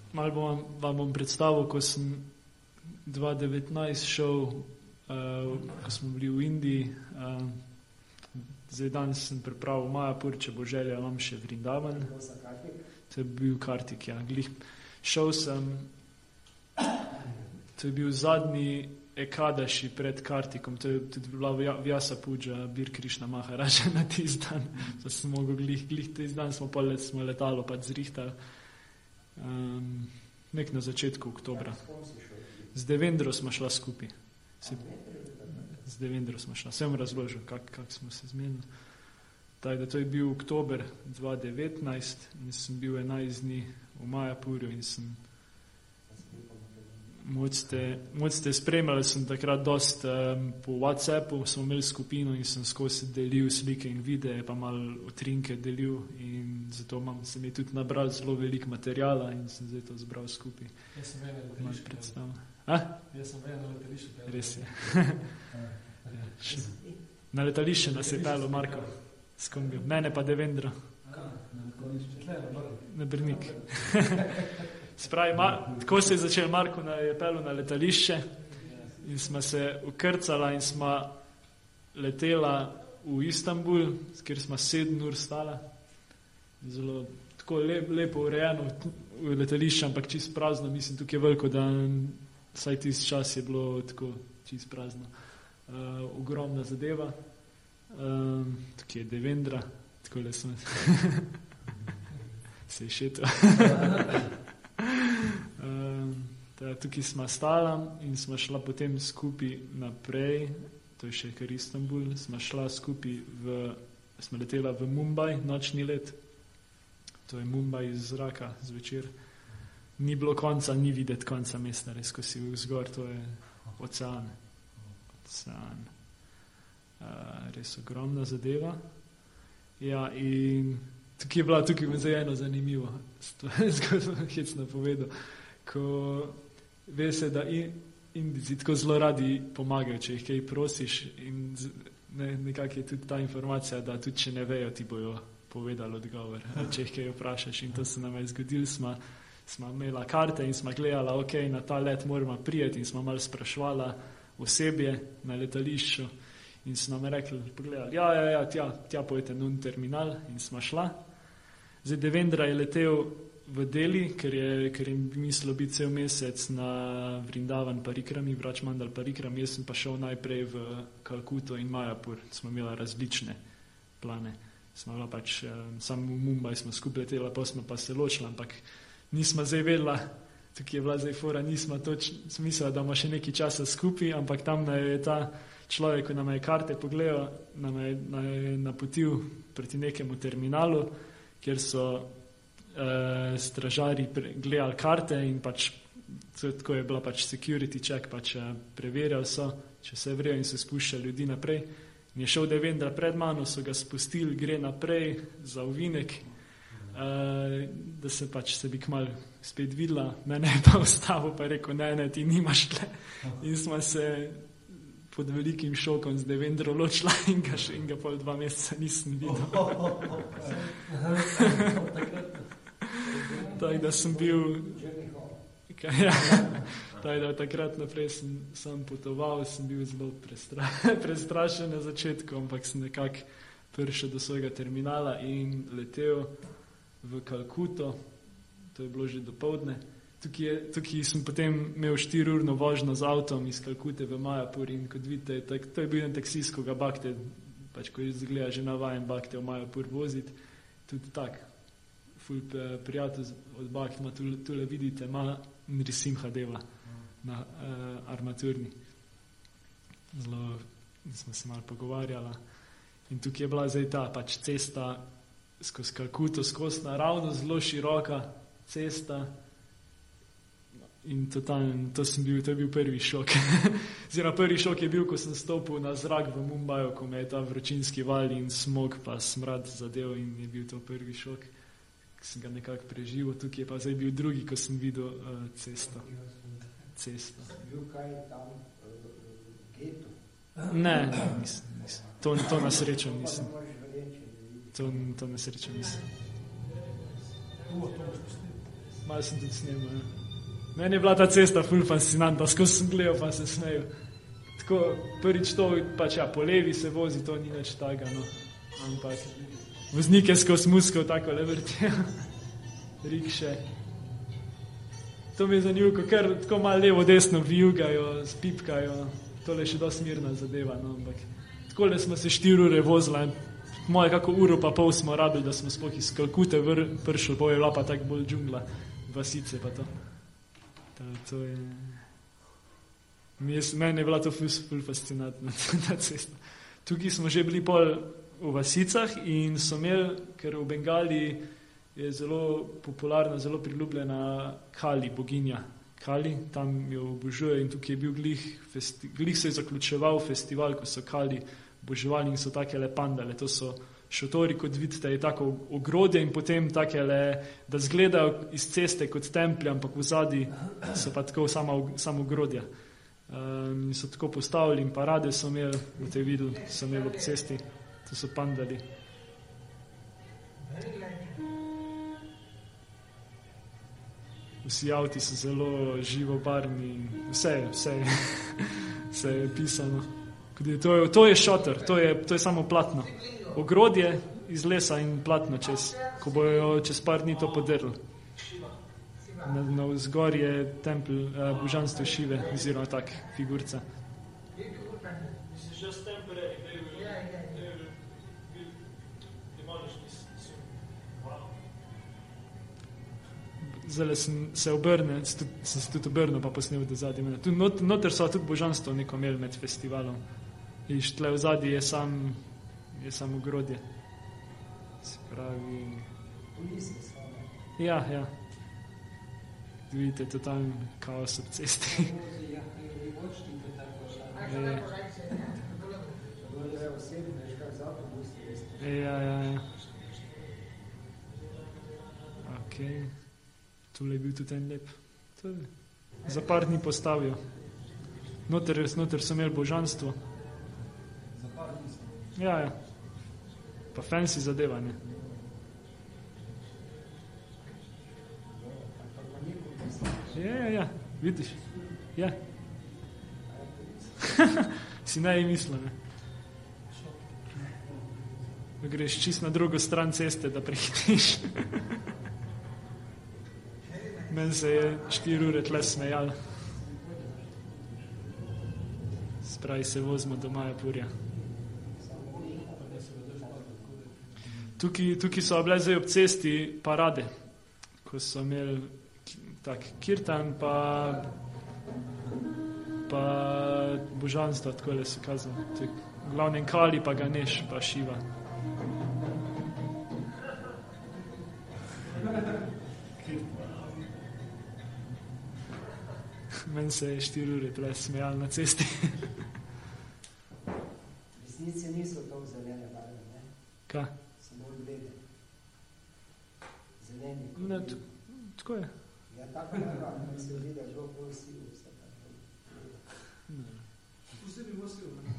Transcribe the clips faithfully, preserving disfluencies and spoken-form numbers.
malo bom, vam bom predstavil, ko sem dva tisoč devetnajst šel, uh, ko smo bili v Indiji. Uh, zdaj danes sem pripravil Majapur, če bo želja, imam še Vrindavan. To je bil Kartik, ja. Glih. Šel sem, to je bil zadnji ekadaši pred Kartikom, to je tudi bila Vyasa Puja, Bir Krišna Maharaja na tisti dan. To sem mogel glih, glih tisti dan smo pa let, smo letalo pa zrihtali. Um, nek na začetku oktobra. Z Devendro smo šla skupaj. Se, z Devendro smo šla. Sem razložil, kak, kak smo se zmenili. Taj, da to je bil oktober dva tisoč devetnajst in sem bil enajst dni v Majapurju in sem moč ste, moč ste spremljali, sem takrat dost um, po WhatsAppu, smo imeli skupino in sem skozi delil slike in videe, pa malo utrinke delil in zato imam, sem je tudi nabral zelo veliko materijala in sem zdaj to zbral skupaj. Jaz sem vedel na letališče. Jaz sem vedel na letališče. Res je. Ja, na letališče nas je pelo Marko s kombijo. Mene pa Devendro. Na Brnik. Spravi, Mar- tako se je začel Marko na je pelo na letališče in smo se ukrcala in smo letela v Istanbul, kjer smo sedem ur stala. Zelo tako lep, lepo urejeno v letališče, ampak čist prazno, mislim, tukaj je veliko, da vsaj tisti čas je bilo tako čist prazno. Uh, ogromna zadeva. Um, tukaj je Devendra, tako le smo se je šeto. um, teda, tukaj smo stala in smo šla potem skupaj naprej, to je še kar Istanbul, smo šla skupaj v, smo letela v Mumbai, nočni let, to je Mumbai iz zraka zvečer. Ni bilo konca, ni videti konca mesta, res, ko si vzgor, to je ocean. Ocean. Uh, res ogromna zadeva. Ja, in tukaj je bila, tukaj je zdaj eno zanimivo, zgodno hecno povedal, ko ve se, da Indijci tako zelo radi pomagajo, če jih kaj prosiš in ne, nekako je tudi ta informacija, da tudi če ne vejo, ti bojo povedali odgovor, če jih kaj vprašaš in to se nam je zgodilo, smo, smo imela karte in smo gledala, ok, na ta let moramo prijeti in smo malo sprašvala osebje na letališču in so nam rekli, pogledali, ja, ja, ja, tja, tja pojete nun terminal in smo šla. Zdaj Devendra je letel v Delhi, ker je, ker je mislil biti cel mesec na Vrindavan parikrami, Vrač Mandal parikrami, jaz sem pa šel najprej v Kalkuto in Majapur, smo imela različne plane. Smo bila pač, samo v Mumbai smo skupaj letela, pa smo pa se ločila, ampak nismo zdaj vedela, tukaj je bila zdaj fora, nismo točno smislila, da ima še nekaj časa skupaj, ampak tam je ta človek, ko nam je karte pogledal, nam je, nam je napotil proti nekemu terminalu, kjer so uh, stražari pre, gledali karte in pač tako je bila pač security check, pač uh, preverjali so, če se vrejo in se spušča ljudi naprej. In je šel Devendra pred mano, so ga spustili, gre naprej za ovinek, uh, da se pač se bi kmalu spet videla, mene je pa ustavil, pa je rekel, ne, ne, ti nimaš tle. In smo se pod velikim šokom z Devendro ločila in ga še in ga pol dva meseca nisem videl. Tako da sem bil ja, tako da takrat naprej sem, sem potoval, sem bil zelo prestra, prestrašen na začetku, ampak sem nekako prišel do svojega terminala in letel v Kalkuto, to je bilo že dopoldne. Tukaj, je, tukaj sem potem imel štiriurno vožnjo z avtom iz Kalkute v Majapur in kot vidite, tak, to je bil en taksist, ko ga bakte, pač ko izgleda že navajen bakte v Majapur voziti, tudi tak, ful prijatelj od bakte, ima tule, tule vidite, ima Nrisimha deva na uh, armaturni. Zelo smo se malo pogovarjala in tukaj je bila zdaj ta pač cesta skozi Kalkuto, skozi naravno zelo široka cesta. In totalno, to sem bil, to je bil prvi šok. Oziroma prvi šok je bil, ko sem stopil na zrak v Mumbaju, ko me je ta vročinski val in smog pa smrad zadev in je bil to prvi šok, ki sem ga nekako preživel. Tukaj je pa zdaj bil drugi, ko sem videl uh, cesto. Cesto. Bil kaj tam v getu? Ne, ne, nisem, nisem. To, to na srečo nisem. To, to na srečo nisem. malo sem tudi snemal. Ja. Meni je bila ta cesta ful fascinantna, skozi sem gledal, pa se smejal. Tako, prvič to, pač ja, po levi se vozi, to ni več taga, no. Ampak voznike skozi Muskov tako le vrtijo. Rikše. To mi je zanimivo, ker tako malo levo, desno vijugajo, spipkajo. Tole je še dosti mirna zadeva, no, ampak takole smo se štiri ure vozila. Moje kako uro pa pol smo rabili, da smo sploh iz Kalkute vr, pršli, bo je bila pa tako bolj džungla, vasice pa to. Ta, to je... Meni je bila to ful, ful fascinantna, ta cesta. Tukaj smo že bili pol v vasicah in so imeli, ker v Bengaliji je zelo popularna, zelo priljubljena Kali, boginja Kali, tam jo obožuje in tukaj je bil glih, festi, glih se je zaključeval festival, ko so Kali oboževali in so takele pandale, to so šotori, kot vidite, je tako ogrodje in potem takele, da zgledajo iz ceste kot templje, ampak v zadnji so pa tako samo, samo ogrodja. Um, in so tako postavili in parade so imeli, v tej vidu so imeli ob cesti, to so pandali. Vsi avti so zelo živobarvni, vse, vse, vse je pisano. To je, to je šotor, to je, to je samo platno. Ogrodje iz lesa in platno čez, ko bojo čez par dni to podrli. Na, na vzgor je tempel uh, božanstva Šive, oziroma tak, figurca. Zdaj sem se obrnil, sem se tudi obrnil, pa posnel do zadnje mene. Tu not, noter so tudi božanstvo neko imeli med festivalom. In tle v zadnji je sam, je sam ogrodje. Se pravi... Ja, ja. Vidite, totalni kaos ob cesti. Ja, ja, ja. Ok. Tule je bil tudi en lep. Tule. Za par dni postavijo. Noter, noter so imeli božanstvo. Ja, ja. Pa fancy zadevanje. Ja, ja, ja, vidiš. Ja. Si ne mislil, ne? Da greš čist na drugo stran ceste, da prehitiš. Meni se je štiri ure tle smejal. Spravi se vozimo do Majapurja. Tukaj, tukaj so bile zdaj ob cesti parade, ko so imeli tak kirtan, pa pa božanstva, takole so kazali. V glavnem Kali, pa Ganeš, pa Šiva. Meni se je štiri ure tle smejal na cesti. Resnice niso to zelene barve, ne? Kaj? Samo blede. Zeleni. Ne, tako je. Ja, tako je, da se vidi, da je bilo bolj sivo vse tako. Vse bi bilo sivo, ne?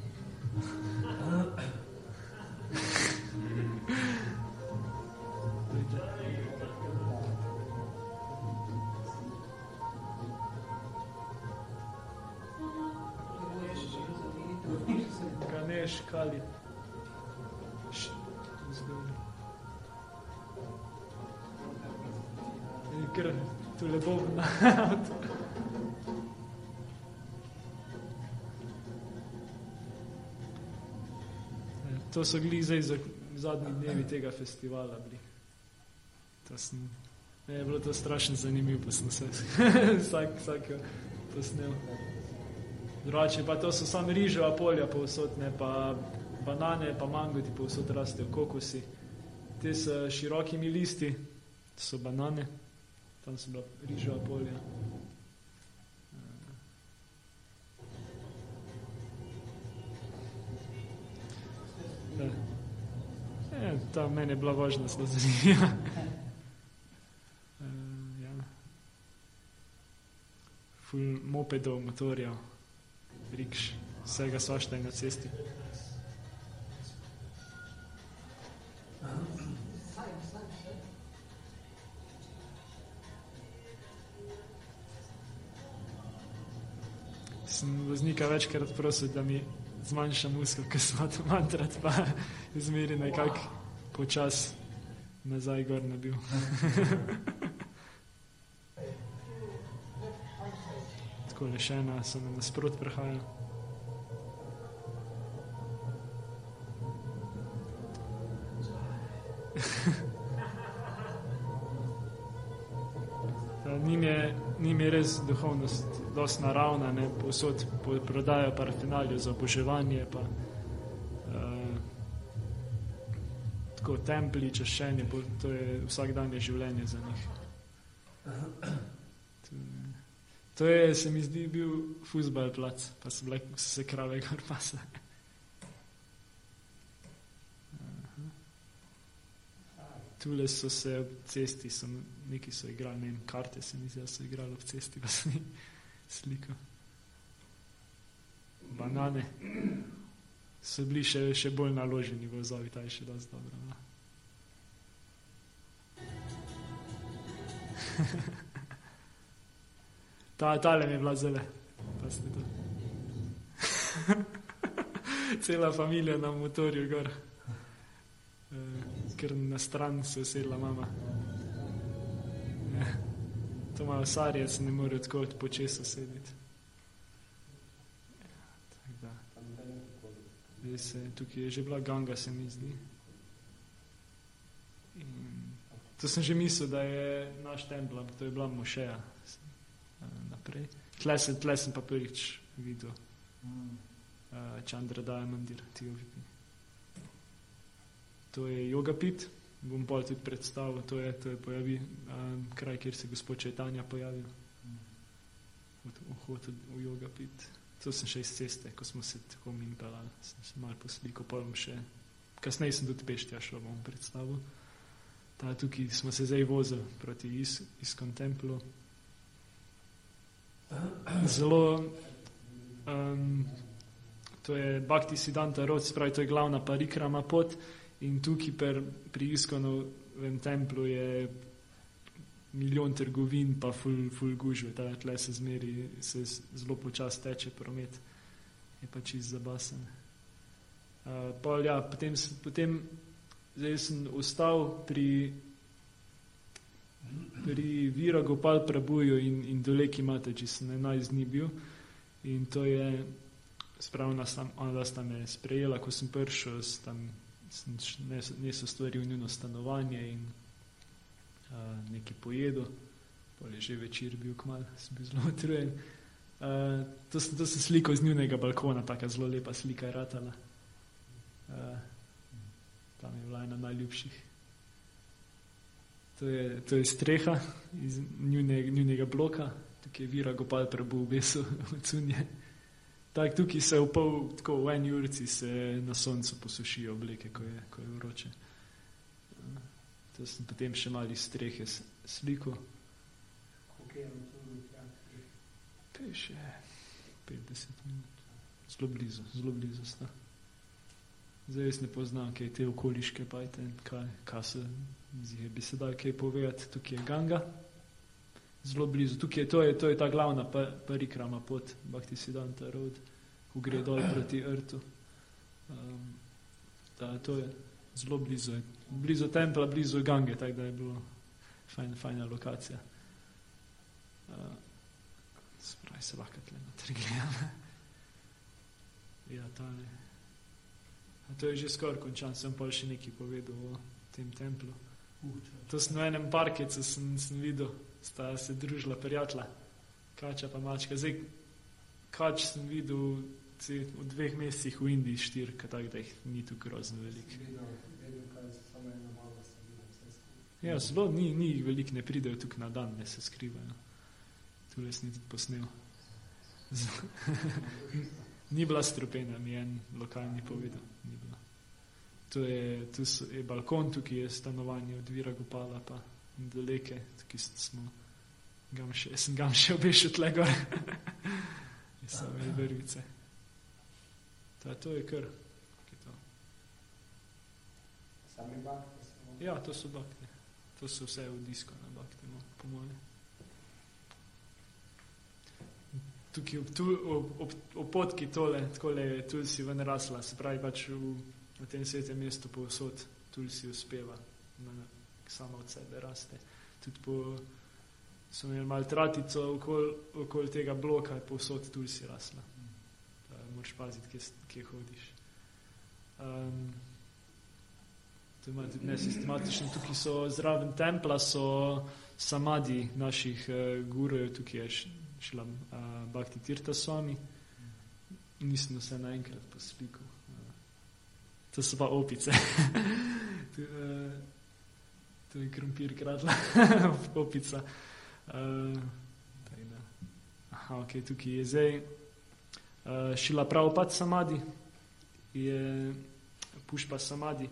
Ganeš, Kali. Ker tu lepo na avto. To so glih zdaj za zadnji dnevi tega festivala bili. To sem, je bilo to strašno zanimivo, pa sem se vsak, vsak posnel. Drugače pa to so samo riževa polja povsod, ne, pa banane, pa mangoti povsod rastejo, kokosi. Te s širokimi listi so banane. Tam so bila riževa polja. E, ta meni je bila važna, zelo zanimiva. E, ja. Ful mopedov, motorjev, rikš, vsega svašta je na cesti. sem voznika večkrat prosil, da mi zmanjša muskul, ker sem to mantrat, pa izmeri nekako počas nazaj gor nabil. Tako lešena, so me nasprot prehajali. Njim je, njim je res duhovnost dosti naravna, ne, povsod prodajo parafinalijo za oboževanje, pa uh, tako templi, čaščenje, to je vsakdanje življenje za njih. To, to je, se mi zdi, bil fuzbal plac, pa so, bile, so se krave gor pasle. Tule so se ob cesti, so, neki so igrali, ne vem, karte se mi zdi, so igrali ob cesti, pa so mi sliko. Banane so bili še, še bolj naloženi v ozovi, ta je še dosti dobro. No? ta, tale mi je bila zele, pa ste to. Cela familija na motorju gor. Ker na stran se usedla mama. Ja. To malo sarje se ne more tako počeso sedeti. Ja, tak da. Se, tukaj je že bila ganga, se mi zdi. In to sem že mislil, da je naš tempel, to je bila mošeja naprej. Tle sem, tle sem pa prvič videl uh, Čandradaya mandir, Tioviti. To je Jogapit, bom pol tudi predstavil, to je, to je pojavi, um, kraj, kjer se gospod Čajtanja pojavil. Vhod v Jogapit. To sem še iz ceste, ko smo se tako min pelali, sem se malo posliko, pol bom še, kasneje sem tudi peštja šel, bom predstavil. Ta, tukaj smo se zdaj vozili proti is, Iskon templu. Zelo, um, to je Bhakti Siddhanta Road, spravi, to je glavna parikrama pot. In tukaj per, pri Iskonovem templu je milijon trgovin, pa ful, ful gužve, tle se zmeri, se zelo počas teče promet, je pa čist zabasen. Uh, pa ja, potem, potem zdaj sem ostal pri, pri Vira Gopal Prabhuju in, in Doleki Mataji, sem enajst dni bil in to je, spravno, ona da sta me sprejela, ko sem prišel, tam sem nesel stvari v njuno stanovanje in uh, nekaj pojedel, pol je že večer bil kmal, sem bil zelo utrujen. Uh, to, to sem sliko z njunega balkona, taka zelo lepa slika je ratala. Uh, tam je bila ena najljubših. To je, to je streha iz njune, njunega bloka, tukaj je Vira Gopal Prabhu obesil v cunje. Tak, tukaj se v pol, tako v eni urici se na soncu posušijo obleke, ko je, ko je vroče. To sem potem še malo iz strehe sliko. Peš je petdeset minut. Zelo blizu, zelo blizu sta. Zdaj jaz ne poznam, kaj te okoliške pajte, kaj, kaj se zje, bi se dal kaj povedati. Tukaj je Ganga, zelo blizu. Tukaj je, to, je, to je ta glavna pa, parikrama pot, Bhakti Siddhanta Road, ko gre dol proti Rtu. Um, da, to je zelo blizu. Blizu templa, blizu Gange, tako da je bilo fajn, fajna lokacija. Uh, spravi se lahko tle notri gledam. Ja, tale. A to je že skoraj končan, sem pa še nekaj povedal o tem templu. To sem v enem parkecu sem, sem videl, sta se družila prijatelja, kača pa mačka. Zdaj, kač sem videl v dveh mesecih v Indiji štirka, tako da jih ni tu grozno veliko. Ja, zelo, ni, ni jih veliko, ne pridejo tukaj na dan, ne se skrivajo. Tule sem tudi posnel. Ni bila strupena, mi en lokalni povedal. Ni bila. To je, tu je balkon, tukaj je stanovanje od Vira Gopala, pa Doleke, tukaj smo, gamše, sem ga še obešel tle gor. In same vrvice. Ta, to je kar. Je to. Sami bakti? Ja, to so bakti. To so vse v disko na bakti, no, po moje. tukaj ob, tu, ob, ob, ob potki tole, takole je Tulsi ven rasla, se pravi pač v, v tem svetem mestu povsod Tulsi uspeva, na, sama od sebe raste. Tudi po, so imeli malo tratico okoli okol tega bloka, povsod Tulsi rasla. Pa moraš paziti, kje, kje hodiš. Um, to ima tudi nesistematično. Tukaj so zraven templa, so samadi naših uh, gurujev, tukaj je šla uh, Bhakti Tirtha Swami. Nisem vse naenkrat poslikal. Uh, to so pa opice. to, uh, to je krompir kratla opica. Uh, Aha, ok, tukaj je zdaj uh, Šila Prabhupada samadi, je Pušpa samadi.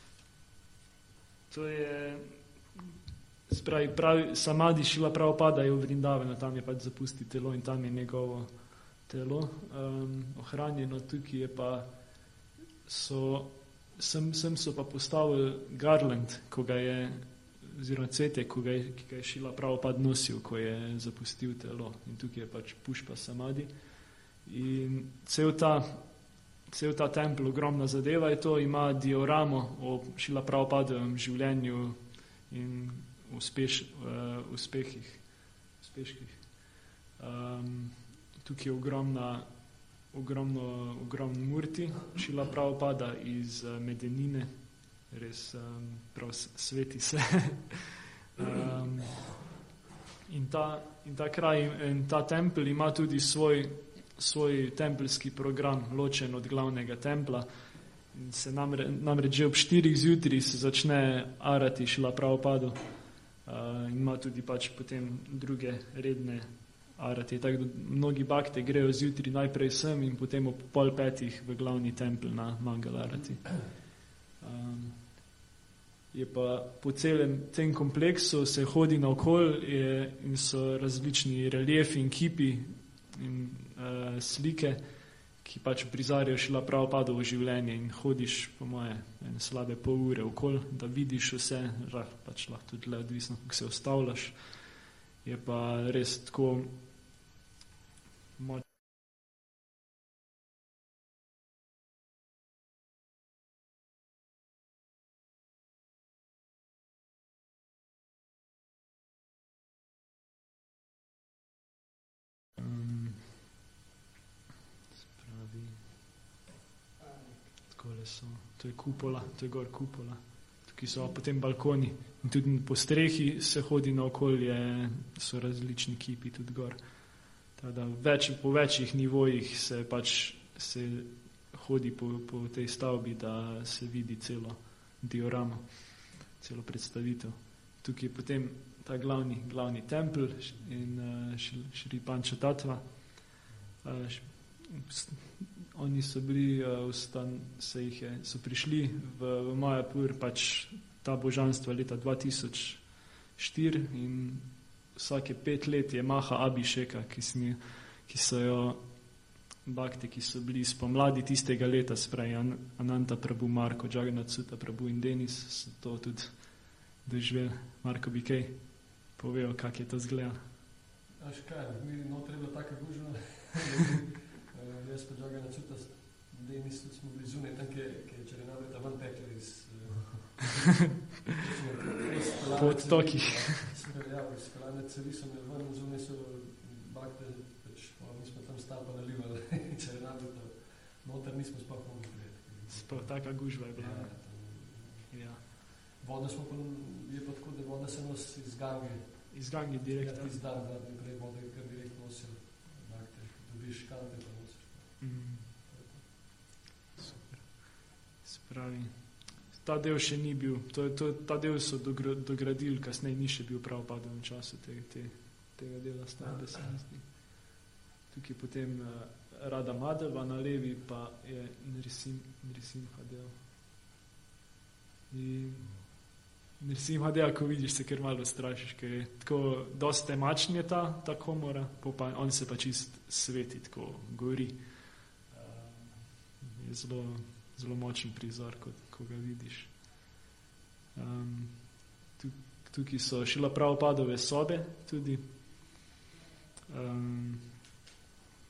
To je spravi, pravi, samadi Šila Prabhupada je v Vrindavanu, tam je pač zapusti telo in tam je njegovo telo um, ohranjeno. Tukaj je pa so, sem, sem so pa postavili garland, ko ga je oziroma cvete, ko ga je, ki ga je Šila Prabhupada nosil, ko je zapustil telo. In tukaj je pač Pušpa samadi. In cel ta, cel ta tempel, ogromna zadeva je to, ima dioramo o Šila Prabhupadovem življenju in uspeš, uh, uspehih. uspeških. Um, tukaj je ogromna, ogromno, ogromno murti Šila Prabhupada iz uh, Medenine, res um, prav sveti se. um, in, ta, in ta kraj in ta tempel ima tudi svoj, svoj tempelski program, ločen od glavnega templa. In se namre, namreč že ob štirih zjutraj se začne arati Šila Prabhupadu. Uh, ima tudi pač potem druge redne arati. Tako da mnogi bakte grejo zjutraj najprej sem in potem ob pol petih v glavni tempel na Mangal arati. Um, je pa po celem tem kompleksu se hodi naokol je, in so različni reliefi in kipi in uh, slike, ki pač prizarjajo Šila Prabhupadovo življenje in hodiš po moje ene slabe pol ure okol, da vidiš vse, rah, pač lahko tudi le odvisno, kako se ustavljaš. Je pa res tako moč. So, to je kupola, to je gor kupola. Tukaj so potem balkoni in tudi po strehi se hodi na okolje, so različni kipi tudi gor. Tada več, po večjih nivojih se pač se hodi po, po tej stavbi, da se vidi celo dioramo, celo predstavitev. Tukaj je potem ta glavni, glavni tempel in uh, Šri Pančatattva. Uh, Oni so bili, uh, stan, se jih je, so prišli v, v Majapur, pač ta božanstva leta dva tisoč štiri in vsake pet let je Maha Abhišeka, ki, smi, ki so jo bakti, ki so bili spomladi tistega leta, spravi Ananta Prabhu, Marko, Jagannath Sutta Prabhu in Denis, so to tudi doživeli. Marko bi kaj povedal, kak je to zgleda. Aš kaj, mi notri je bila taka gužva. Jaz pa Jagannath Sutta, Denis, tudi smo bili zunaj, tam, ki je Čerenamrita ven tekla iz podtokih. Ja, iz Kalane cevi so me ven, zunaj so bakte, pač, mi smo tam stali pa nalivali Čerenamrita, noter nismo sploh mogli prijeti. Sploh taka gužva je bila. Ja, tam, ja. Voda smo pa, je pa tako, da voda se nos iz Gange. Iz Gange direkt. Ja, iz dan, da bi prej vode kar direkt nosil bakte, dobiš kante pa nosiš. Mm. Super. Spravi. Ta del še ni bil, to, to, ta del so dogra, dogradili, kasneje ni še bil Prabhupadovem času te, te, tega dela stavbe, se mi zdi. Tukaj potem uh, Radha Madhava na levi, pa je Nrisim, Nrisimha del. In Nrisimha del, ko vidiš, se kar malo strašiš, ker je tako dosti temačen je ta, ta komora, pa on se pa čist sveti, tako gori. Je zelo, zelo močen prizor, ko, ko ga vidiš. Um, tukaj so Šila Prabhupadove sobe tudi. Um,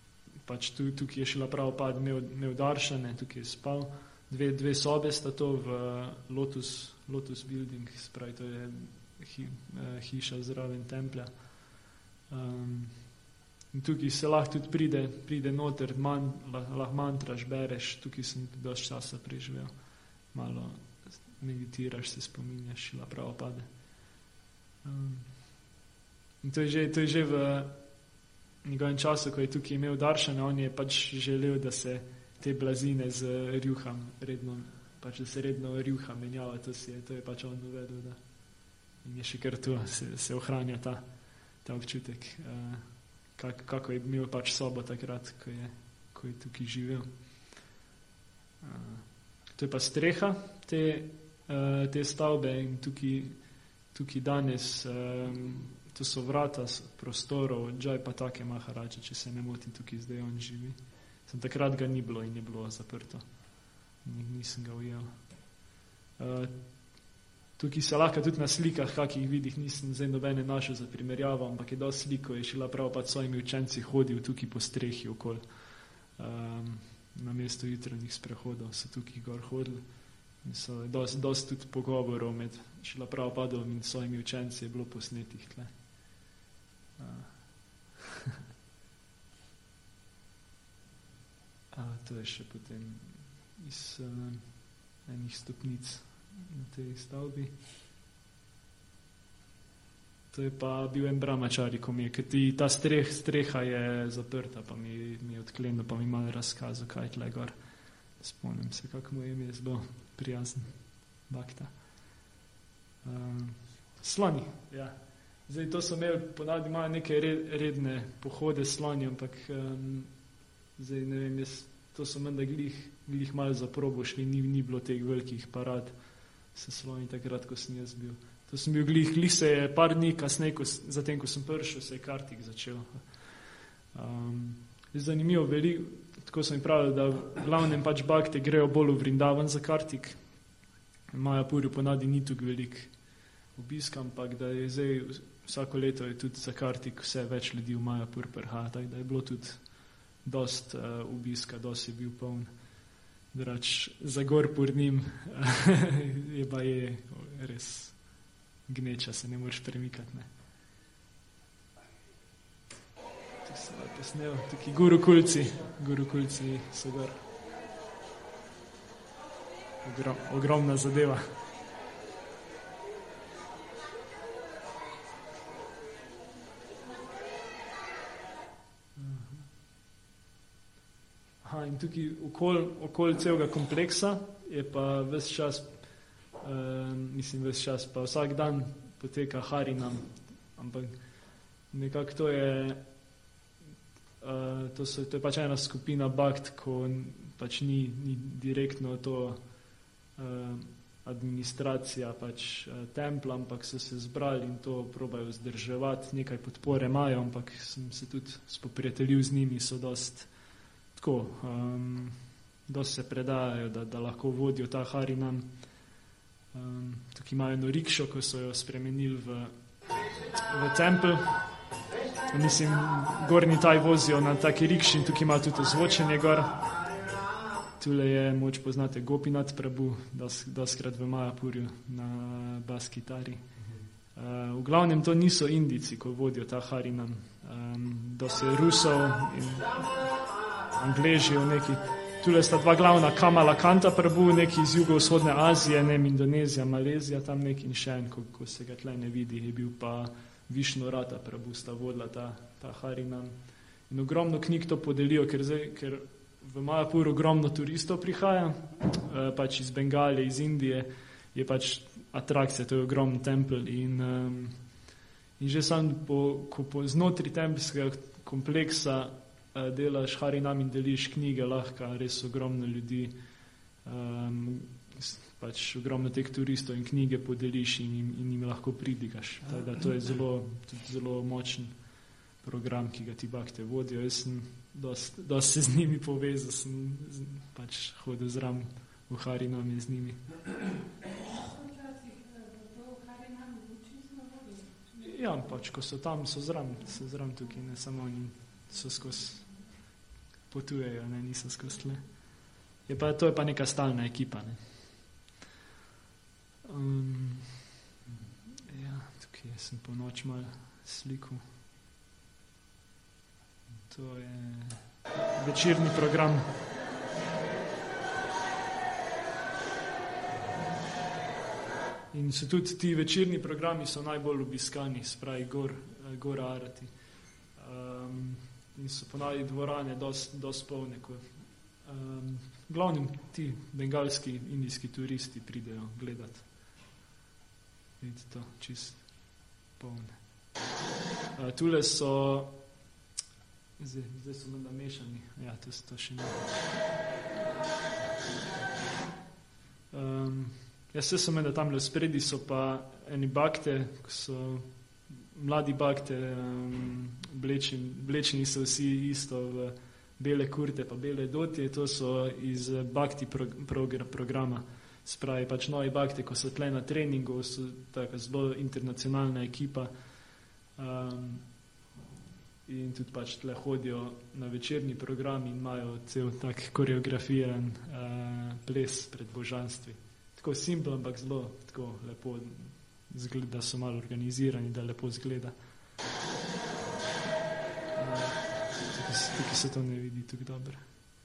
pač tu, tukaj je šla Prabhupada imel, imel daršane, tukaj je spal. Dve, dve sobe sta to v Lotus, Lotus Building, spravi, to je hi, hiša zraven templja. Um, in tukaj se lahko tudi pride, pride noter, man, lahko mantraš, bereš, tukaj sem dosti časa preživel. Malo meditiraš, se spominjaš šla Prabhupada. Um, in to je že, to je že v njegovem času, ko je tukaj imel daršane, on je pač želel, da se te blazine z rjuham redno, pač da se redno rjuha menjava, to, si je, to je pač on uvedel, da in je še kar tu, se, se ohranja ta, ta občutek, uh, kak, kako je imel pač sobo takrat, ko je, ko je tukaj živel. Uh, to je pa streha te, uh, te stavbe in tukaj, tukaj danes um, to so vrata prostorov Džaj Patake Maharaja, če se ne motim, tukaj zdaj on živi. Sem takrat ga ni bilo in je bilo zaprto. Nisem ga ujel. Uh, tukaj se lahko tudi na slikah, kakih vidih, nisem zdaj nobene našel za primerjavo, ampak je dosti sliko, je šla prav pa svojimi učenci hodil tukaj po strehi okoli. Um, na mesto jutranjih sprehodov so tukaj gor hodili. In so dosti, dosti tudi pogovorov med šla prav padom in svojimi učenci je bilo posnetih tle. Uh. A, to je še potem iz uh, enih stopnic na tej stavbi. To je pa bil en brahmačari, ko mi je, ker ta streh, streha je zaprta, pa mi, mi je odklenil, pa mi malo razkazal, kaj tle gor. Spomnim se, kako mu je ime zelo prijazen. Bhakta. Uh, sloni, ja. Zdaj, to so imeli, ponavadi imajo neke redne pohode sloni, ampak um, zdaj, ne vem, jaz, to so menda glih, glih malo za probo šli, ni, ni bilo teh velikih parad se sloni takrat, ko sem jaz bil. To sem bil glih, glih se je par dni kasneje, ko, zatem, ko sem prišel, se je Kartik začel. Um, zanimivo, veliko, tako sem jim pravil, da v glavnem pač bakte grejo bolj v Vrindavan za Kartik. Majapurju ponavadi ni tukaj veliko obiska, ampak da je zdaj vsako leto je tudi za Kartik vse več ljudi v Majapur prihaja, tako da je bilo tudi dost uh, obiska, dost je bil poln. Drač, za gor Purnim je pa je res gneča, se ne moreš premikati, ne. Tu sem pa posnel, tukaj gurukulci, gurukulci so gor. Ogrom, ogromna zadeva. Aha, in tukaj okoli okol celega kompleksa je pa ves čas, uh, mislim ves čas, pa vsak dan poteka Harinam, ampak nekako to je, uh, to, so, to je pač ena skupina bakt, ko pač ni, ni direktno to uh, administracija pač uh, templa, ampak so se zbrali in to probajo vzdrževati, nekaj podpore imajo, ampak sem se tudi spoprijateljil z njimi, so dost tako, um, dosti se predajajo, da, da lahko vodijo ta Harinam. Um, tukaj imajo eno rikšo, ko so jo spremenili v, v tempel. Mislim, gorni taj vozijo na taki rikši in tukaj ima tudi ozvočenje gor. Tule je, moč poznate, Gopinath Prabhu, doskrat v Majapurju na bas kitari. Uh, v glavnem to niso Indijci, ko vodijo ta Harinam. Um, dosti Rusov in Angleži v neki, tule sta dva glavna, Kamala Kanta Prabhu, neki iz jugovzhodne Azije, ne, Indonezija, Malezija, tam neki in še en, ko, ko se ga tle ne vidi, je bil pa Višnu Rata Prabhu, sta vodila ta, ta Harinam. In ogromno knjig to podelijo, ker, zdaj, ker v Majapur ogromno turistov prihaja, eh, pač iz Bengalije, iz Indije, je pač atrakcija, to je ogromno tempel in, um, in že sam po, ko po znotri tempelskega kompleksa delaš Harinam in deliš knjige, lahko res ogromno ljudi, um, pač ogromno teh turistov in knjige podeliš in jim, in jim lahko pridigaš. Teda, to je zelo, zelo močen program, ki ga ti bakte vodijo. Jaz sem dosti dost se z njimi povezal, sem pač hodil zram v Harinam in z njimi. Ja, pač ko so tam, so zram, so zram tukaj, ne samo oni so skozi potujejo, ne, niso skozi tle. Je pa, to je pa neka stalna ekipa, ne. Um, ja, tukaj sem po noč malo slikal. To je večerni program. In so tudi ti večerni programi so najbolj obiskani, spravi gor, gora Arati. Um, in so ponavadi dvorane dosti dos polne. Um, glavnim ti bengalski, indijski turisti pridejo gledati. Vidite to, čist polne. Uh, tule so, zdaj, zdaj so menda mešani, ja, to, to še ne. Um, Jaz se sem, da tamle v spredi so pa eni bakte, ko so mladi bakte, um, blečeni, blečeni so vsi isto v bele kurte pa bele dotje, to so iz bakti pro, progr, programa. Spravi pač novi bakte, ko so tle na treningu, so taka zelo internacionalna ekipa um, in tudi pač tle hodijo na večerni program in imajo cel tak koreografiran uh, ples pred božanstvi. Tako simpel, ampak zelo tako lepo zgleda, da so malo organizirani, da lepo zgleda. Tukaj se to ne vidi tako dobro.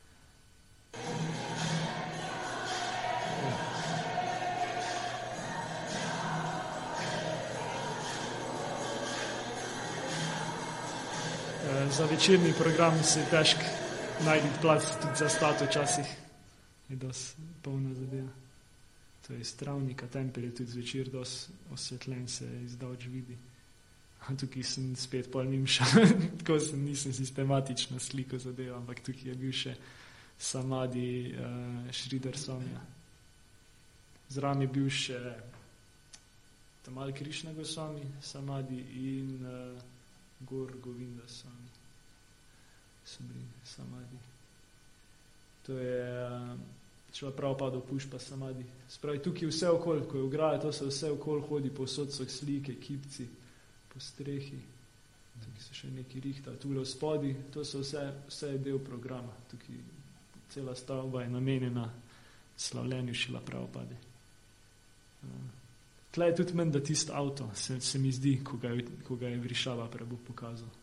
Za večerni program se je težko najti plac tudi za stati včasih. Je dosti polna zadeva. To je iz travnika, tempelj je tudi zvečer dosti osvetljen, se izdalč vidi. A tukaj sem spet pol nimša, tako sem, nisem sistematično sliko zadeva, ampak tukaj je bil še Samadhi uh, Sridhar Swamija. Zraven je bil še Tamal Krišna Goswami, Samadhi in uh, Gor Govinda Swami. So bili Samadhi. To je uh, Šla prav padal Pušpa Samadhi. Spravi, tukaj vse okol, ko je ograja, to se vse okol hodi, povsod so slike, kipci, po strehi. Tukaj se še neki rihta, tule v spodi, to so vse, vse je del programa. Tukaj cela stavba je namenjena slavljenju Šrila Prabhupada. Tle je tudi menda tisti avto, se, se mi zdi, ko ga je, ko ga je Vrišava Prabhu pokazal.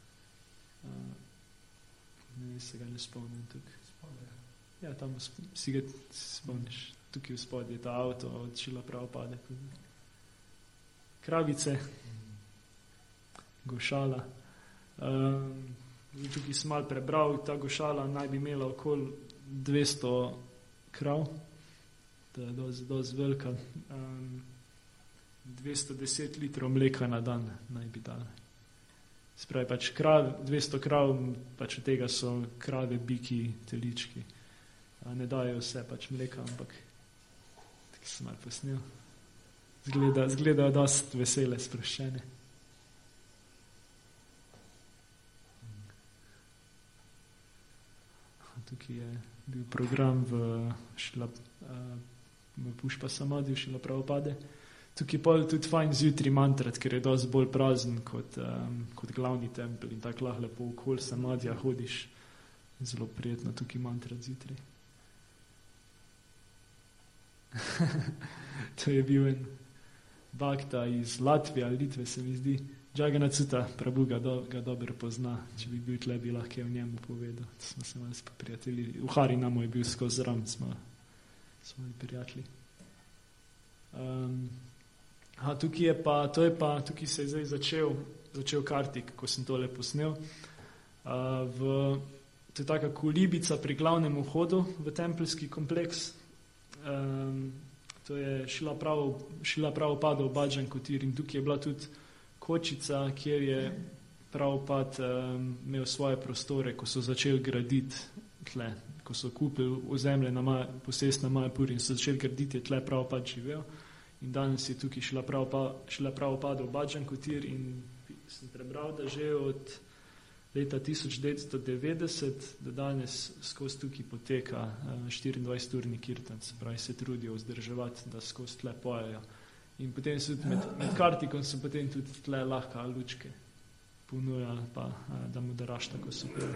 Ne, se ga ne spomnim tukaj. Ja, tam si ga spomniš, tukaj v spodje je ta avto od Šrila Prabhupada. Kravice, gošala. Um, tukaj sem malo prebral, ta gošala naj bi imela okoli dvesto krav, da je dosti, dosti velika. Um, dvesto deset litrov mleka na dan naj bi dala. Spravi pač krav, dvesto krav, pač od tega so krave, biki, telički. Ne dajo vse pač mleka, ampak tako sem malo posnel. Zgleda, zgledajo dosti vesele, sproščene. Tukaj je bil program v, šla, v Pušpa Samadhi, v Šrila Prabhupada. Tukaj pa je tudi fajn zjutraj mantrat, ker je dosti bolj prazen kot, um, kot glavni tempel in tako lahko lepo okoli Samadhija hodiš. Zelo prijetno tukaj mantrat zjutraj. To je bil en bakta iz Latvije ali Litve, se mi zdi. Jagannath Sutta Prabhu ga, do, ga dobro pozna. Če bi bil tle, bi lahko o njemu povedal. To smo se malo prijatelji. V Harinamo je bil skozi zram, smo, smo prijatelji. Um, aha, tukaj je pa, to je pa, tukaj se je zdaj začel, začel Kartik, ko sem tole posnel. Uh, v, to je taka kolibica pri glavnem vhodu v tempelski kompleks. Um, to je Šrila Prabhupada v Bhajan Kutir in tukaj je bila tudi kočica, kjer je Prabhupada um, imel svoje prostore, ko so začeli graditi tle, ko so kupili ozemlje na Maja, posest na Majapur in so začeli graditi, je tle Prabhupada živel in danes je tukaj Šrila Prabhupada v Bhajan Kutir in sem prebral, da že od leta tisoč devetsto devetdeset do danes skozi tukaj poteka štiriindvajseturni kirtan, se pravi, se trudijo vzdrževati, da skozi tle pojejo. In potem so med, med Kartikom so potem tudi tle lahka lučke ponujali, pa da mu daraš tako super.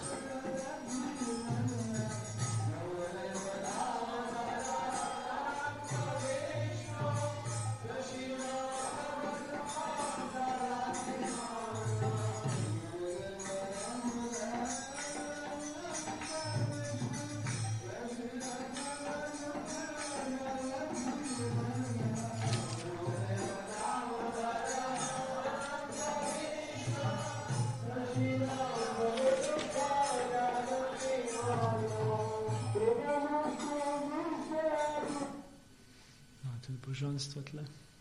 Božanstvo tle.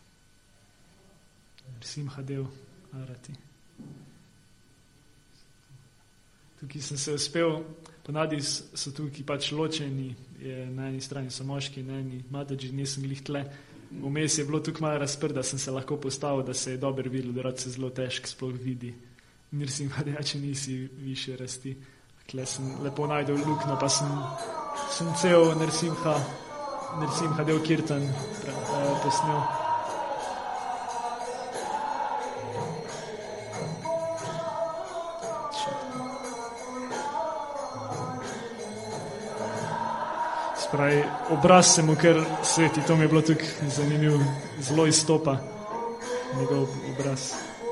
Simha del Arati. Tukaj sem se uspel, ponadi so tukaj pač ločeni, je na eni strani so moški, na eni matađi, nisem glih tle. Vmes je bilo tukaj malo razprt, da sem se lahko postavil, da se je dober videl, da rad se zelo težko sploh vidi. Mir Simha dejače nisi više rasti. Tle sem lepo najdel lukno, pa sem, sem cel Nrsimha Nrsimha del Kirtan eh, posnel. Spravi, obraz se mu kar sveti, to mi je bilo tukaj zanimivo, zelo izstopa njegov obraz.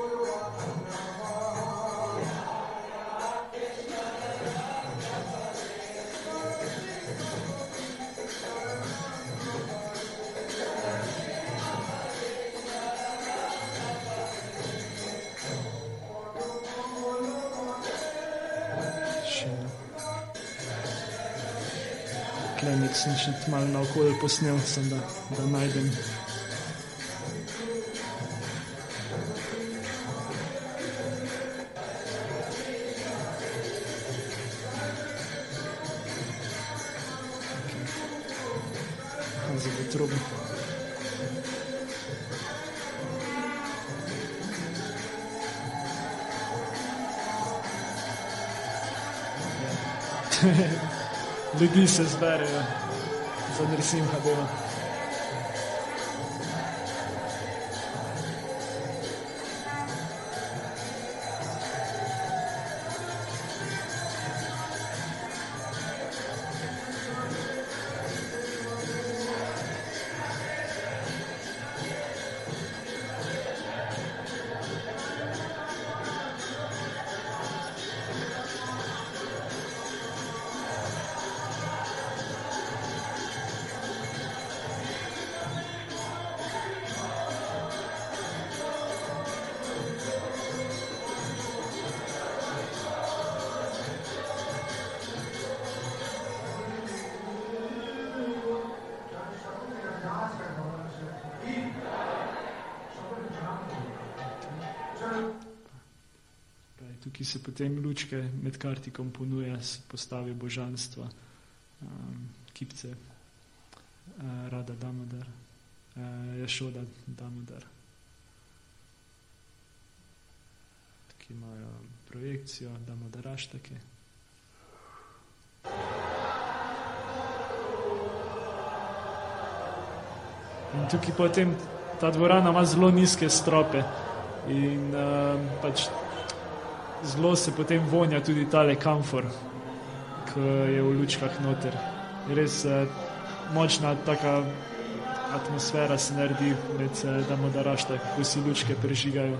Klenik sem še malo naokoli posnel, sem da, da najdem. Okay. Za vetrobo. Ljudi se zberejo za Nrsimha dela. Tukaj se potem lučke med kartikom ponuja, se postavi božanstva, um, kipce, uh, Rada Damodar, uh, Jašoda Damodar. Tukaj imajo projekcijo Damodaraštake. In tukaj potem ta dvorana ima zelo nizke strope in um, pač zelo se potem vonja tudi tale kamfor, ki je v lučkah noter. Res eh, močna taka atmosfera se naredi med eh, Damodarašta, kako si lučke prežigajo.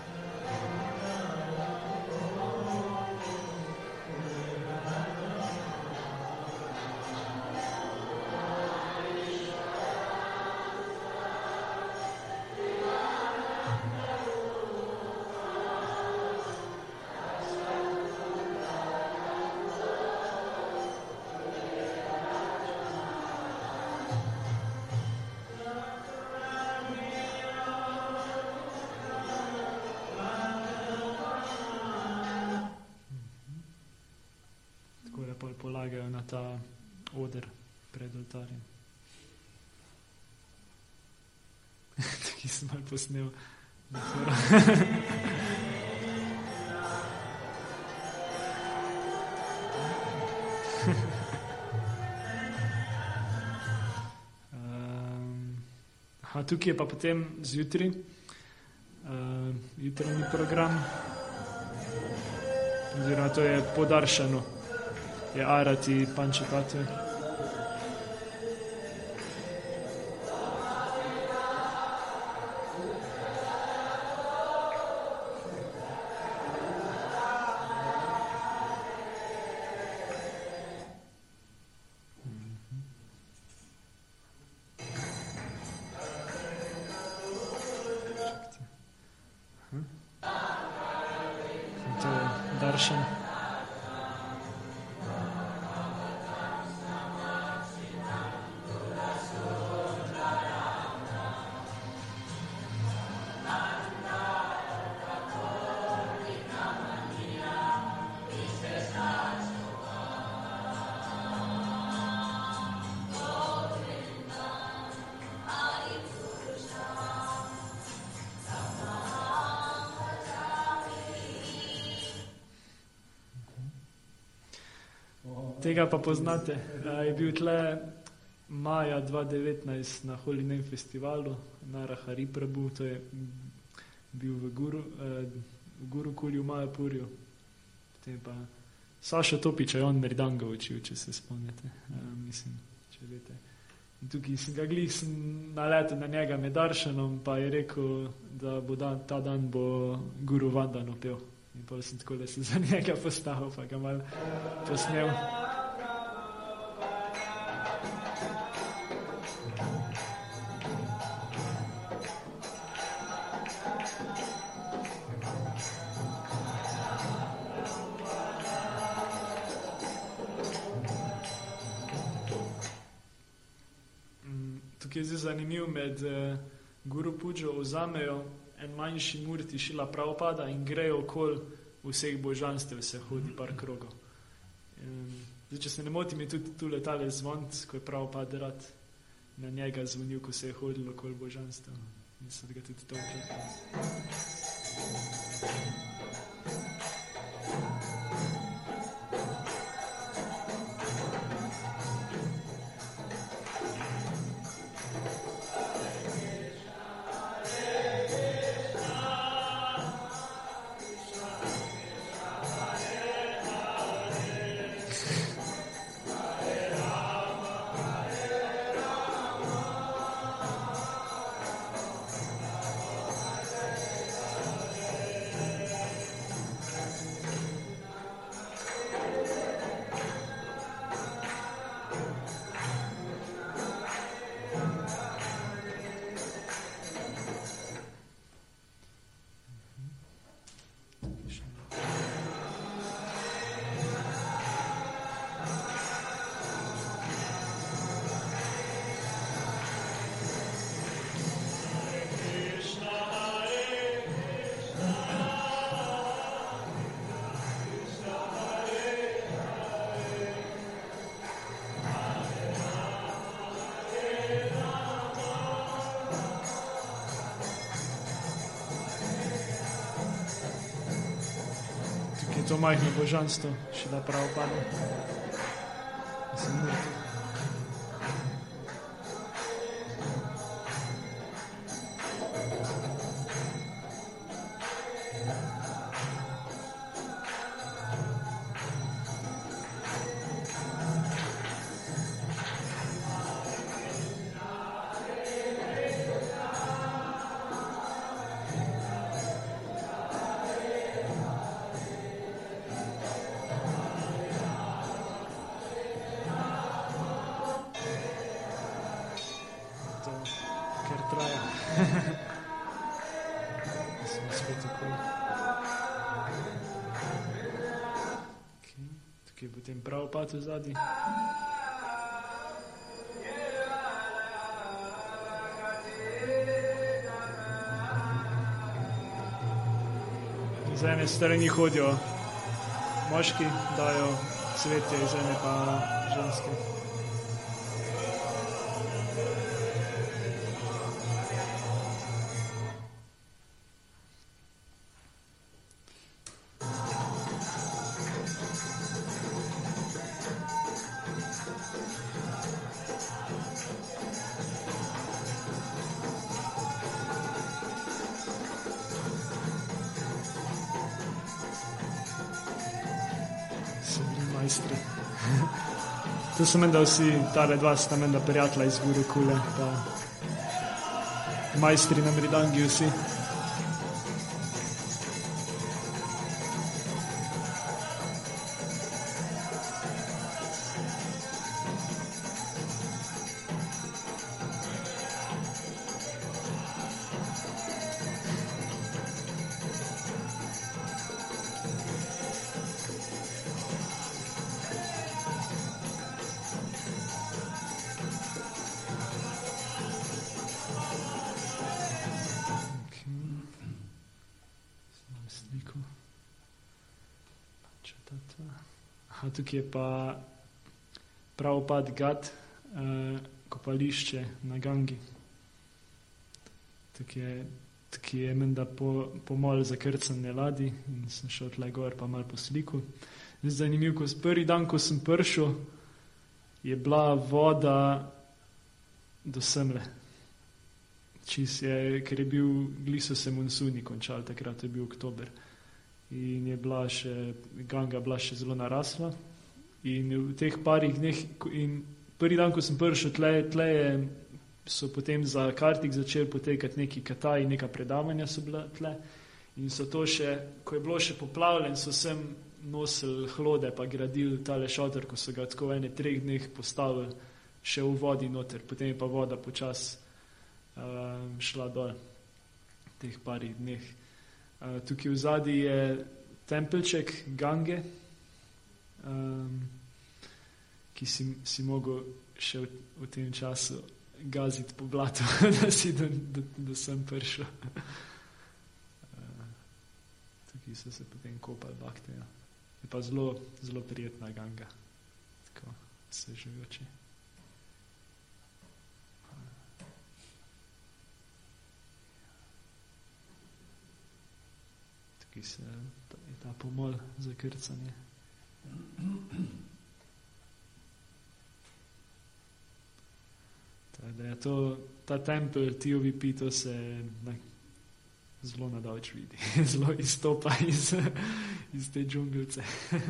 Polagajo na ta oder pred oltarjem. Taki sem malo posnel. um, aha, tukaj je pa potem zjutraj uh, jutranji program. oziroma to je podaršano, je arati pančepatve. Daršan. Tega pa poznate. Je bil tle maja dva tisoč devetnajst na Holy Name festivalu na Rahari Prabhu, to je bil v Guru, v Gurukulju, Majapurju. Potem pa Saša Topiča je on Mridanga učil, če se spomnite. Mislim, če vete. In tukaj sem ga glih sem naletel na njega med Daršanom, pa je rekel, da bo dan, ta dan bo Guru Vandan opel. In potem sem tako, da se za njega postavil, pa ga malo posnel. Tukaj je zdaj zanimiv, med uh, Guru Pujo vzamejo en manjši murti Šila Prabhupada in grejo okoli vseh božanstev, se hodi par krogov. Um, zdaj, če se ne motim, je tudi tu letale zvonc, ko je Prabhupada rad na njega zvonil, ko se je hodilo okoli božanstev. In so ga tudi to uklepali. To majhno božanstvo Šila Prabhupada. Sem mrtev. Ker traja. Smo spet okoli. Okay. Tukaj je potem Prabhupada v zadnji. Z ene strani hodijo moški, dajo cvetje, iz ene pa ženske. majstri. To so menda vsi, tale dva sta menda prijatelja iz Guru Kule, pa majstri na Mridangi vsi. Tukaj je pa pravopad Gat, eh, kopališče na Gangi. Tukaj je, tukaj je menda po, pomol za krcanje ladi in sem šel tle gor pa malo po sliku. Zanimiv, ko prvi dan, ko sem prišel, je bila voda do semle. Čist je, ker je bil, gliso se monsuni končal, takrat je bil oktober. In je bila še, Ganga bila še zelo narasla. In v teh parih dneh, in prvi dan, ko sem prišel tle, tle je, so potem za Kartik začeli potekati neki kataji, neka predavanja so bila tle. In so to še, ko je bilo še poplavljen, so sem nosili hlode pa gradili tale šotor, ko so ga tako v ene treh dneh postavili še v vodi noter. Potem je pa voda počas uh, šla dol v teh parih dneh. Uh, tukaj v zadnji je tempelček Gange, um, ki si, si mogel še v, v tem času gaziti po blatu, da si da, da, da sem prišel. Uh, tukaj so se potem kopali bakte. Ja. Je pa zelo, zelo prijetna Ganga, tako svežujoče. Ki se je ta pomol za krcanje. Da je to, ta tempel Tijovi Pito se ne, zelo nadalč vidi, zelo izstopa iz, iz te džungelce.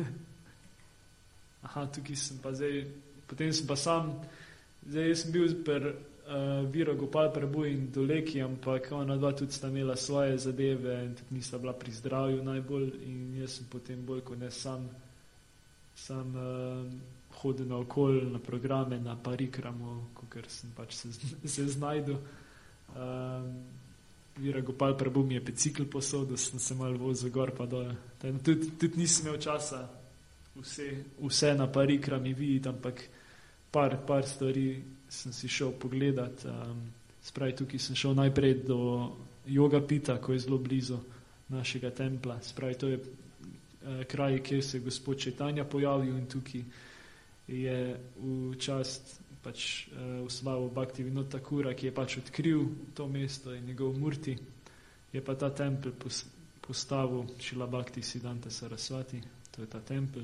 Aha, tukaj sem pa zdaj, potem sem pa sam, zdaj sem bil per Uh, Viro Gopal Prabhu in Doleki, ampak ona dva tudi sta imela svoje zadeve in tudi nista bila pri zdravju najbolj in jaz sem potem bolj kot ne sam, sam uh, hodil na okol, na programe, na parikramo, ker sem pač se, se znajdu. Uh, Viro Gopal Prabhu mi je bicikl posodil, sem se malo vozil gor pa dol. Tudi, tudi nisem imel časa vse, vse na parikrami videti, ampak par, par stvari sem si šel pogledat. Um, spravi, tukaj sem šel najprej do Yoga Pita, ko je zelo blizu našega templa. Spravi, to je uh, kraj, kjer se je gospod Četanja pojavil in tukaj je v čast pač uh, v slavu Bhaktivinoda Thakura, ki je pač odkril to mesto in njegov murti, je pa ta tempel pos, postavil Šrila Bhakti Siddhanta Sarasvati. To je ta tempel.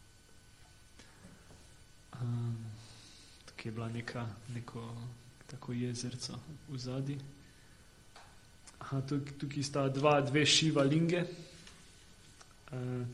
Um, ki je bila neka, neko tako jezerco v zadnji. Aha, tukaj, tukaj sta dva, dve Šiva linge. Uh,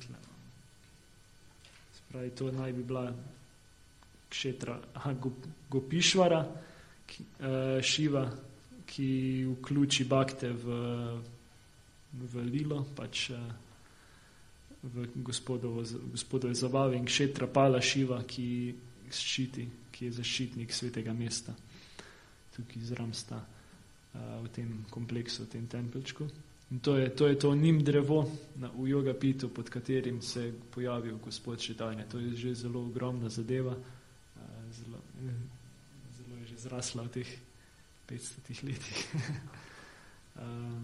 spravi, to naj bi bila kšetra, aha, Gopišvara, ki, uh, Šiva, ki vključi bakte v, v lilo, pač uh, v gospodovo, gospodove zabave in kšetra Pala Šiva, ki ščiti, ki je zaščitnik svetega mesta. Tukaj zram sta uh, v tem kompleksu, v tem tempelčku. In to je to, je to nim drevo na, v Yoga Pitu, pod katerim se je pojavil gospod Četanja. To je že zelo ogromna zadeva. Uh, zelo, zelo je že zrasla v teh petstotih letih. uh,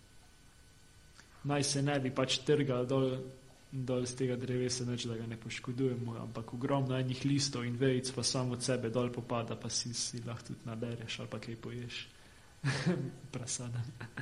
naj se ne bi pač trgal dol dol z tega drevesa, neč, da ga ne poškodujemo, ampak ogromno enih listov in vejic pa samo od sebe dol popada, pa si, si lahko tudi nabereš ali pa kaj poješ. Prasada.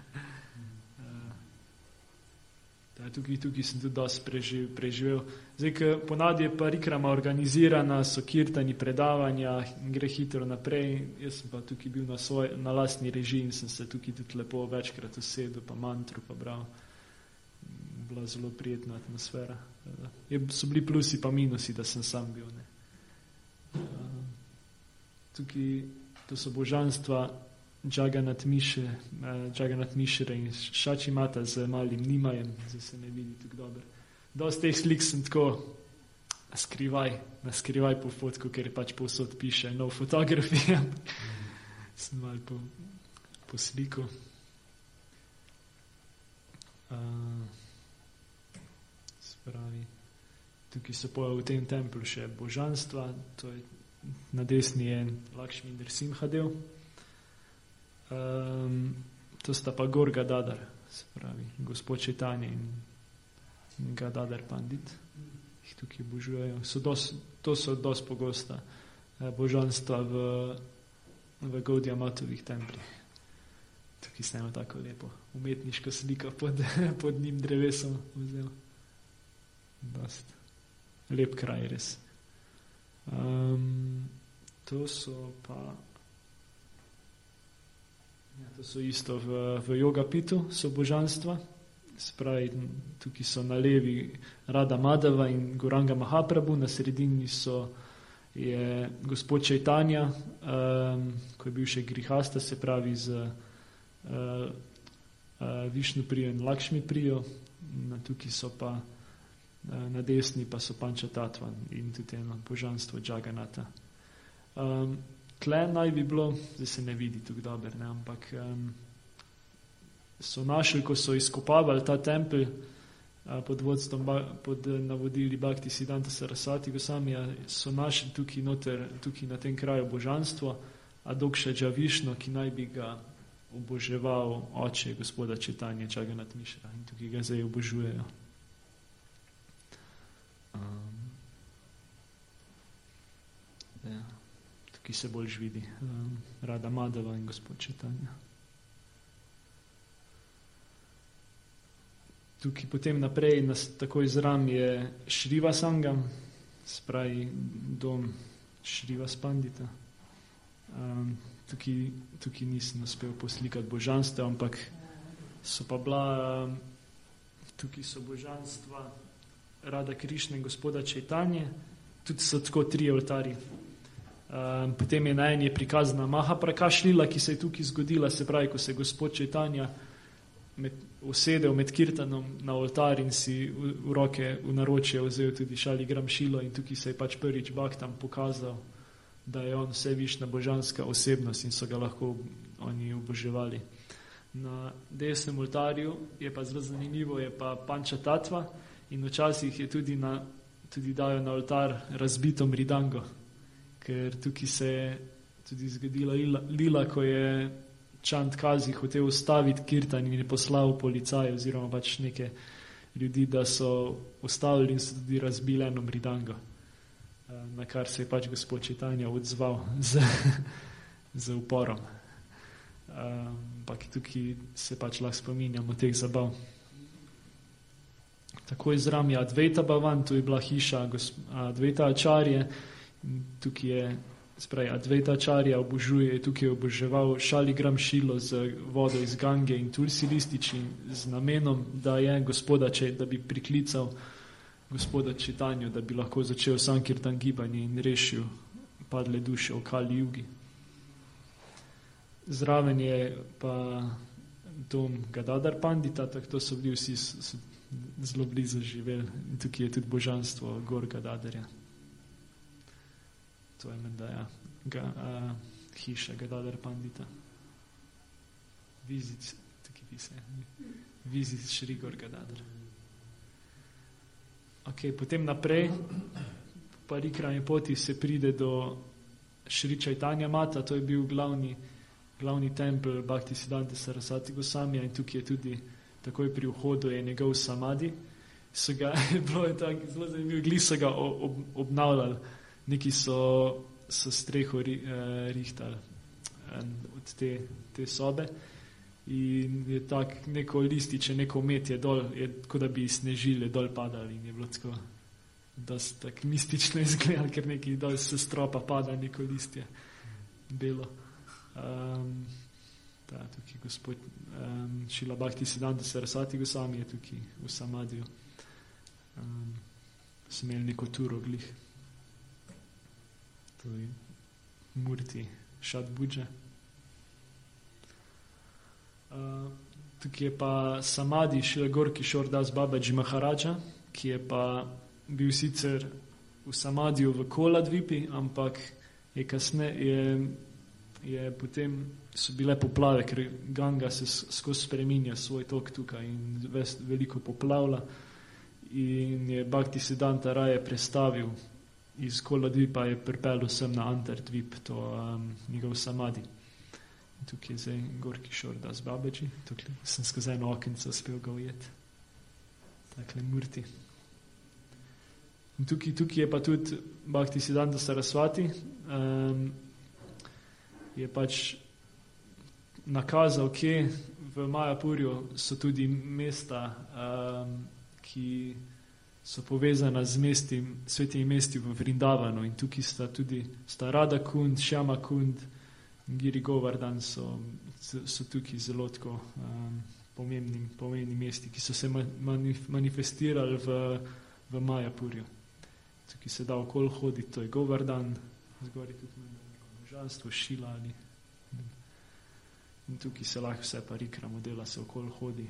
uh, tukaj, tukaj sem tudi dosti preživ, preživel. Zdaj, ko ponadi je pa Rikrama organizirana, so kirtani predavanja in gre hitro naprej. Jaz sem pa tukaj bil na, svoj, na lastni režiji in sem se tukaj tudi lepo večkrat usedel, pa mantru pa bral. Bila zelo prijetna atmosfera. je, so bili plusi pa minusi, da sem sam bil. Ne. Tukaj, to so božanstva Jagannath Miše, Jagannath Mišre in Šači Mata z malim Nimajem, zdaj se ne vidi tako dobro. Dosti teh slik sem tako skrivaj, na skrivaj po fotku, ker pač povsod piše no photography, sem malo po, po sliku. Uh, spravi, tukaj so pa v tem templu še božanstva, to je na desni je Lakšmi Nrsimha del. Um, to sta pa Gor Gadadhar, se pravi, gospod Četanje in Gadadhar Pandit, jih tukaj obožujejo. So dos, to so dosti pogosta eh, božanstva v, v Gaudiya Matovih templih. Tukaj se eno tako lepo umetniško slika pod, pod njim drevesom vzel. Dost lep kraj res. Um, to so pa ja, to so isto v, v Yogapitu so božanstva, spravi, tukaj so na levi Radha Madhava in Gauranga Mahaprabhu, na sredini so je gospod Čajtanja, um, ko je bil še grihasta, se pravi z uh, uh, Višnu Prijo in Lakšmi Prijo, na tukaj so pa na desni pa so Pančatatva in tudi eno božanstvo Jagannatha. Um, tle naj bi bilo, zdaj se ne vidi tako dobro, ne, ampak um, so našli, ko so izkopavali ta tempelj uh, pod vodstvom, pod navodili Bhakti Siddhanta Sarasvati Gosamija, so našli tukaj noter, tukaj na tem kraju božanstvo Adokšadža Višno, ki naj bi ga oboževal oče gospoda Četanje Jagannath Mishra in tukaj ga zdaj obožujejo. Um, ja, tukaj se bolj vidi um, Radha Madhava in gospod Četanja. Tukaj potem naprej nas takoj zram je Šriva Sangam, spravi dom Šriva Spandita. Um, tukaj, tukaj nisem uspel poslikati božanstva, ampak so pa bila um, tukaj so božanstva Rada Krišne in gospoda Čajtanje, tudi so tako tri oltarji. Um, potem je na eni je prikazana Mahaprakaš lila, ki se je tukaj zgodila, se pravi, ko se je gospod Čajtanja med, usedel med kirtanom na oltar in si v, v roke v naročje vzel tudi Šaligram Šilo in tukaj se je pač prvič Bhaktam pokazal, da je on vse višna božanska osebnost in so ga lahko oni oboževali. Na desnem oltarju je pa zelo zanimivo, je pa Pančatatva, in včasih je tudi, na, tudi dajo na oltar razbito mridango, ker tukaj se je tudi zgodila lila, lila, ko je Čant Kazi hotel ustaviti kirtan in je poslal policaje oziroma pač neke ljudi, da so ustavili in so tudi razbili eno mridango, na kar se je pač gospod Čajtanja odzval z, z uporom. Ampak tukaj se pač lahko spominjamo teh zabav. Takoj zram je Advaita Bhavan, tu je bila hiša Advaita Acharje, tukaj je, spravi, Advaita Acharya obožuje, tukaj je oboževal Šaligram Šilo z vodo iz Gange in tulsi lističi z namenom, da je gospoda, če, da bi priklical gospoda Čajtanju, da bi lahko začel sankirtan gibanje in rešil padle duše v Kali Jugi. Zraven je pa dom Gadadhar Pandita, tako to so bili vsi so zelo blizu živeli. In tukaj je tudi božanstvo Gor Gadadharja. To je menda, ja, ga, a, hiša Gadadhar Pandita. Vizic, tukaj pise, Vizic Šri Gor Gadadhar. Ok, potem naprej, po Parikrami poti se pride do Šri Čajtanja Mata, to je bil glavni, glavni tempel Bhakti Siddhanta Sarasvati Gosamija in tukaj je tudi takoj pri vhodu je njegov samadhi. So ga, bilo je tako zelo zanimivo, gli so ga ob, obnavljali, neki so, so streho ri, eh, rihtali od te, te sobe in je tak neko lističe, neko met je dol, je kot da bi snežile dol padali in je bilo tako dosti tak mistično izgledalo, ker neki dol se stropa pada neko listje belo. Um, ta, tukaj gospod um, Šrila Bhakti Siddhanta Sarasvati Goswami je tukaj v samadiju. Um, so imeli neko turo glih. To je Murti Šatbudža. Uh, tukaj je pa Samadhi Šrila Gorkishore Das Babaji Maharaja, ki je pa bil sicer v Samadiju v Koladvipi, ampak je kasneje, je, je potem so bile poplave, ker Ganga se skozi spreminja svoj tok tukaj in ves, veliko poplavlja in je Bhaktisiddhanta Raje prestavil iz Koladvipa, je pripeljal sem na Antardvip, to um, njegov Samadhi. In tukaj je zdaj Gorkishore Das Babaji, tukaj sem skozi eno okence uspel ga ujeti. Takle Murti. In tukaj, tukaj je pa tudi Bhaktisiddhanta Sarasvati, um, je pač nakazal, kje v Majapurju so tudi mesta, um, ki so povezana z mesti, svetimi mesti v Vrindavanu in tukaj sta tudi sta Radha Kund, Shyama Kund in Giri Govardhan so, so tukaj zelo tako um, pomembni, pomembni mesti, ki so se manif, manifestirali v, v Majapurju. Tukaj se da okoli hoditi, to je Govardhan, zgori tudi božanstvo, Šila ali in tukaj se lahko vse parikramo, dela se okoli hodi.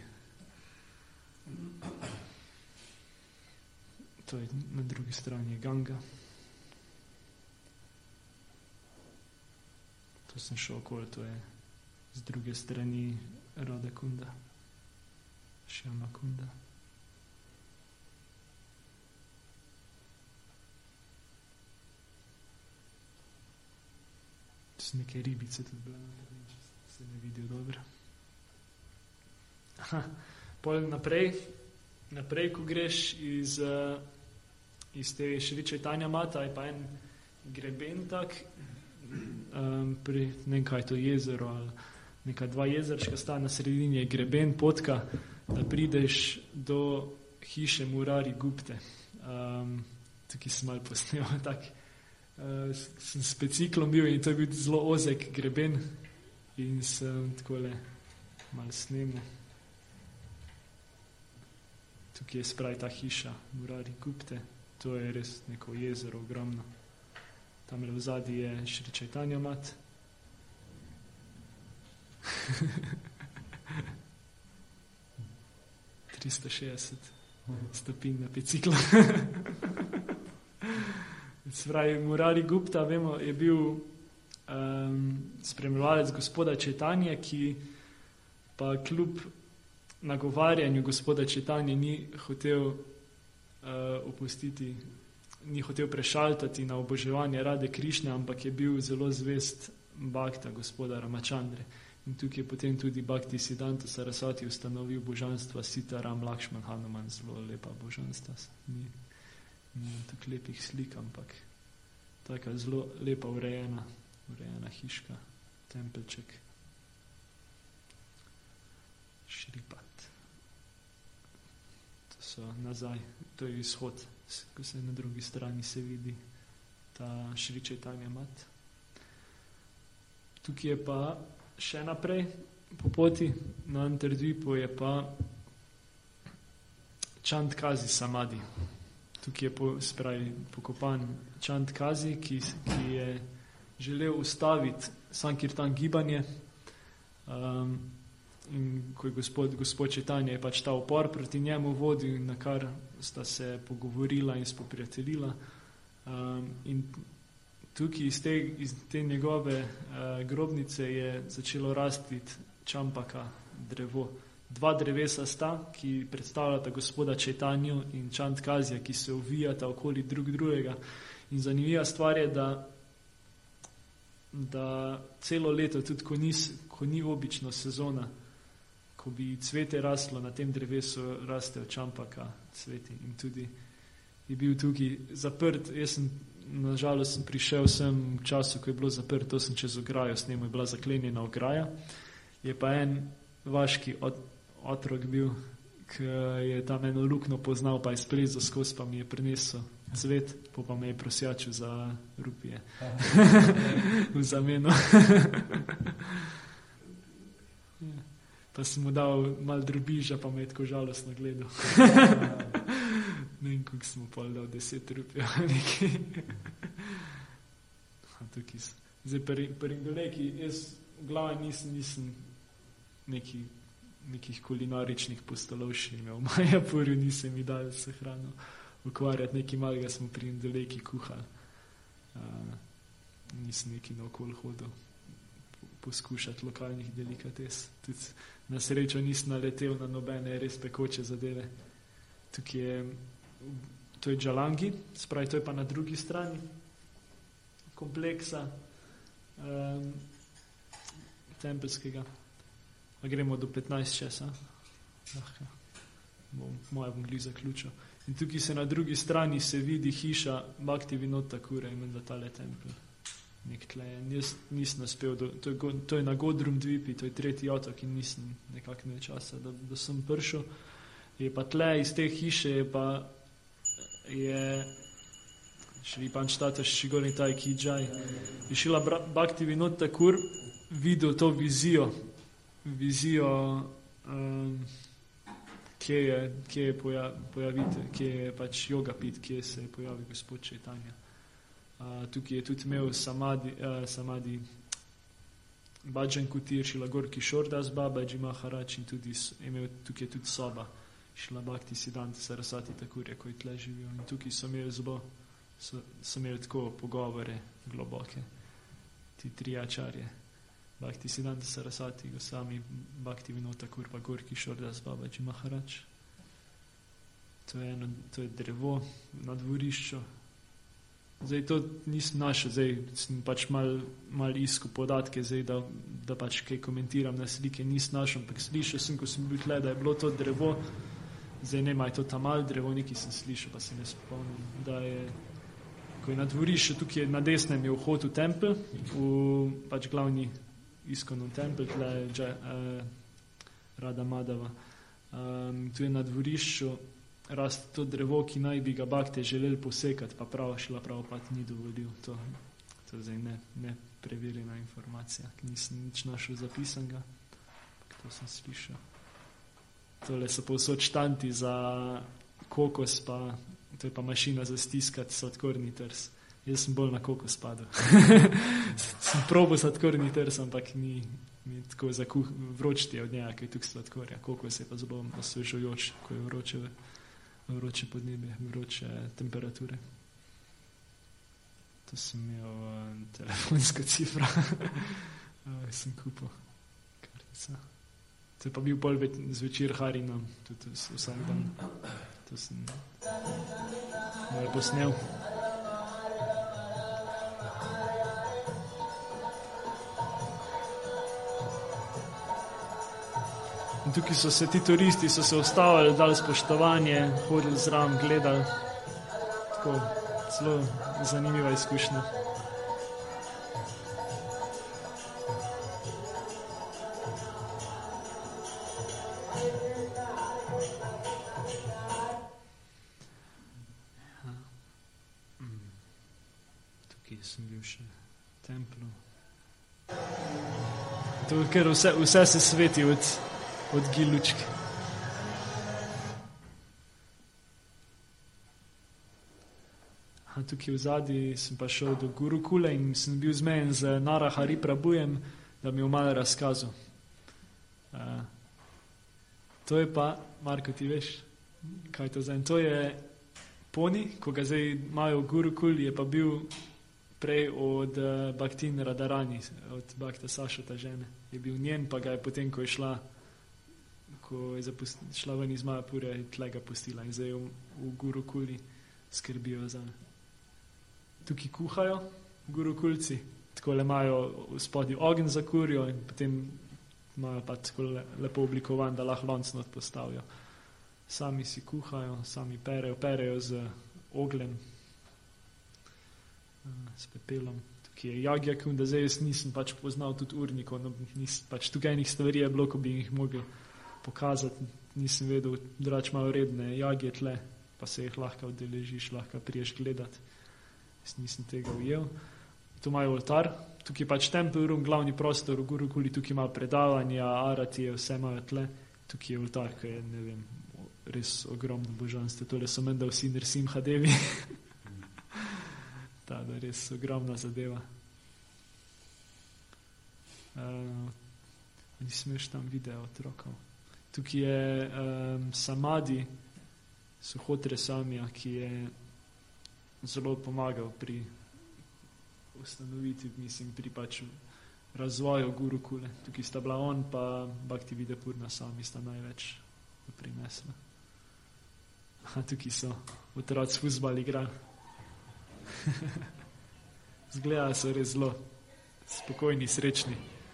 To je na drugi strani Ganga. To sem šel okoli, to je z druge strani Radha Kunda, Shyama Kunda. To so neke ribice tudi bile, če se ne vidijo dobro. Aha, pol naprej, naprej, ko greš iz, iz te Šri Chaitanya Mata, je pa en greben tak, um, pri, ne vem kaj to jezero, ali neka dva jezerčka sta na sredini, je greben, potka, da prideš do hiše Murari Gupte. Um, tukaj sem malo posnel, tak, uh, sem s biciklom bil in to je bil zelo ozek greben in sem takole malo snemal. Tukaj je spravi ta hiša Murari Gupte, to je res neko jezero ogromno. Tam v zadnji je Šri Chaitanya Mat. tristo šestdeset stopinj na biciklu. Spravi Murari Gupta, vemo, je bil um, spremljevalec gospoda Chaitanje, ki pa kljub nagovarjanju gospoda Chaitanje ni hotel uh, opustiti, ni hotel prešaltati na oboževanje Rade Krišne, ampak je bil zelo zvest bhakta gospoda Ramachandre. In tukaj je potem tudi Bhaktisiddhanta Sarasvati ustanovil božanstva Sita Ram Lakšman Hanuman, zelo lepa božanstva. Ni, ni tako lepih slik, ampak taka zelo lepa urejena, urejena hiška, tempelček. Šripat. To so nazaj, to je izhod, ko se na drugi strani se vidi ta Šri Chaitanya Mat. Tukaj je pa še naprej po poti na Antardvipu je pa Chandkazi Samadhi. Tukaj je po, spravi, pokopan Chandkazi, ki, ki je želel ustaviti Sankirtan gibanje. Um, in ko je gospod, gospod Chaitanya je pač ta upor proti njemu vodil, na kar sta se pogovorila in spoprijateljila. Um, in tukaj iz te, iz te njegove uh, grobnice je začelo rasti čampaka drevo. Dva drevesa sta, ki predstavljata gospoda Chaitanju in Chandkazija, ki se ovijata okoli drug drugega. In zanimiva stvar je, da, da celo leto, tudi ko ni, ko ni obično sezona, ko bi cvete raslo, na tem drevesu rastejo čampaka cveti. In tudi je bil tukaj zaprt. Jaz sem, nažalost, sem prišel sem v času, ko je bilo zaprt, to sem čez ograjo, s njemu je bila zaklenjena ograja. Je pa en vaški od, otrok bil, ki je tam eno lukno poznal, pa je splezal skozi, pa mi je prinesel cvet, pa pa me je prosjačil za rupije. V zameno. Pa sem mu dal malo drobiža, pa me je tako žalostno gledal. Ne vem, koliko smo pol dal, deset rupijo, nekaj. Tukaj so. Zdaj, pri, pri Indoleki, jaz v glavi nisem, nisem neki, nekih kulinaričnih postolovščin imel. V Majapurju nisem mi dal se hrano ukvarjati, nekaj malega smo pri Indoleki kuhali. Uh, nisem neki naokoli hodil poskušati lokalnih delikates. Tudi na srečo nisem naletel na nobene res pekoče zadeve. Tukaj je, to je Džalangi, spravi, to je pa na drugi strani kompleksa um, tempelskega. A gremo do petnajst časa. Ah, ja. Bom, moja bom gli zaključil. In tukaj se na drugi strani se vidi hiša Bhakti Vinod Thakura, imen da tale tempel. Nek tle. Jaz nisem uspel, do, to, je, to je na Godrum Dvipi, to je tretji otok in nisem nekako imel časa, da, da sem prišel. Je pa tle iz te hiše je pa je Šri Pančtata Ščigorni taj ki džaj. Je šila Bhakti Vinod Thakur videl to vizijo, vizijo um, kje je, kje je poja, pojavite, kje je pač Jogapit, kje se je pojavil gospod Čaitanja. Uh, tukaj je tudi imel samadhi, uh, samadhi Bhajan Kutir, šila Gorki Šordas Babaji Maharaj in tudi imel, tukaj je tudi soba šila Bhakti Siddhanta Sarasvati Thakur, ko je tle živijo. In tukaj so imeli zelo So, so imeli tako pogovore globoke, ti tri ačarje, Bhakti Siddhanta Sarasvati, Goswami, Bhakti Vinod Thakur, pa Gorki Šordas Babaji Maharaj. To je eno, to je drevo na dvorišču. Zdaj to nisem našel, zdaj sem pač mal, mal iskal podatke, zdaj da, da pač kaj komentiram na slike, nisem našel, ampak slišal sem, ko sem bil tle, da je bilo to drevo, zdaj nema je to tamal drevo, nekaj sem slišal, pa se ne spomnim, da je ko je na dvorišču, tukaj na desnem je vhod v tempel, v pač glavni iskonon tempel, tle je uh, Radha Madhava. Um, tu je na dvorišču raste to drevo, ki naj bi ga Bhakte želeli posekati, pa prav šla Prabhupada ni dovolil. To, to je zdaj ne, ne preverjena informacija, ki nisem nič našel zapisanega, ampak to sem slišal. Tole so povsod štanti za kokos, pa to je pa mašina za stiskati sladkorni trs. Jaz sem bolj na kokos padel. Sem probal sladkorni trs, ampak ni, ni tako za kuh, vročiti od njega, ki je tukaj sladkorja. Kokos je pa zelo osvežujoč, ko je vroče, vroče podnebje, vroče temperature. To sem imel uh, telefonsko cifra. uh, sem kupil kartica. To je pa bil pol zvečer Harinam, tudi vsak dan. To sem malo posnel. In tukaj so se ti turisti so se ustavili, dali spoštovanje, hodili zraven, gledali. Tako, zelo zanimiva izkušnja. Sem bil še v templu. To, ker vse, vse se sveti od, od gilučke. A tukaj v zadnji sem pa šel do Gurukule in sem bil zmenjen z Narahari Prabhujem, da mi je malo razkazal. A, to je pa, Marko, ti veš, kaj to zdaj? To je poni, ko ga zdaj imajo v Gurukuli, je pa bil prej od uh, Bhaktin Radharani, od Bhakta Sašota žene. Je bil njen, pa ga je potem, ko je šla, ko je zapust, šla ven iz Majapurja, je tle ga pustila in zdaj v, v Gurukuli skrbijo za. Tukaj kuhajo Gurukulci, tako le imajo v spodnji ogenj za kurjo in potem imajo pa tako le, lepo oblikovan, da lahko lonc not postavijo. Sami si kuhajo, sami perejo, perejo z ogljem, s pepelom. Tukaj je Jagja Kunda, zdaj jaz nisem pač poznal tudi urnikov, no, nis, pač tukaj enih stvari je bilo, ko bi jih mogel pokazati, nisem vedel, drugače malo redne Jagje tle, pa se jih lahko udeležiš, lahko priješ gledati. Jaz nisem tega ujel. Tu imajo oltar, tukaj je pač tempel room, glavni prostor v Gurukuli, tukaj imajo predavanja, aratije, vse imajo tle, tukaj je oltar, ki je, ne vem, res ogromno božanstvo. Tole so menda vsi Nrsimha Devi. Ta, da res ogromna zadeva. Uh, ni smeš tam video otrokov. Tukaj je um, Samadhi Suhotre Samija, ki je zelo pomagal pri ustanoviti, mislim, pri pač razvoju Gurukule. Tukaj sta bila on pa Bhaktivedapurna Sami sta največ prinesla. A tukaj so otroci fuzbal igrali. Zgleda so res zelo spokojni, srečni.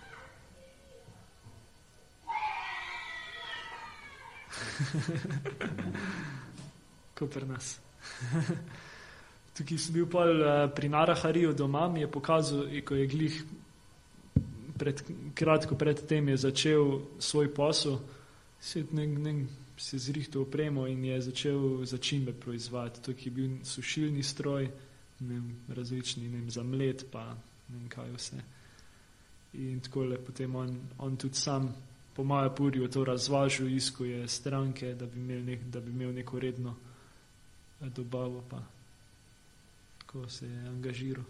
Ko pri nas. Tukaj sem bil pol pri Narahariju doma, mi je pokazal, ko je glih pred, kratko pred tem je začel svoj posel, se je zrihtal opremo in je začel začimbe proizvajati. Tukaj je bil sušilni stroj, ne vem, različni, ne vem, za mlet, pa ne vem kaj vse. In takole potem on, on tudi sam po Majapurju to razvažil, iskal je stranke, da bi imel, nek, da bi imel neko redno dobavo, pa tako se je angažiral.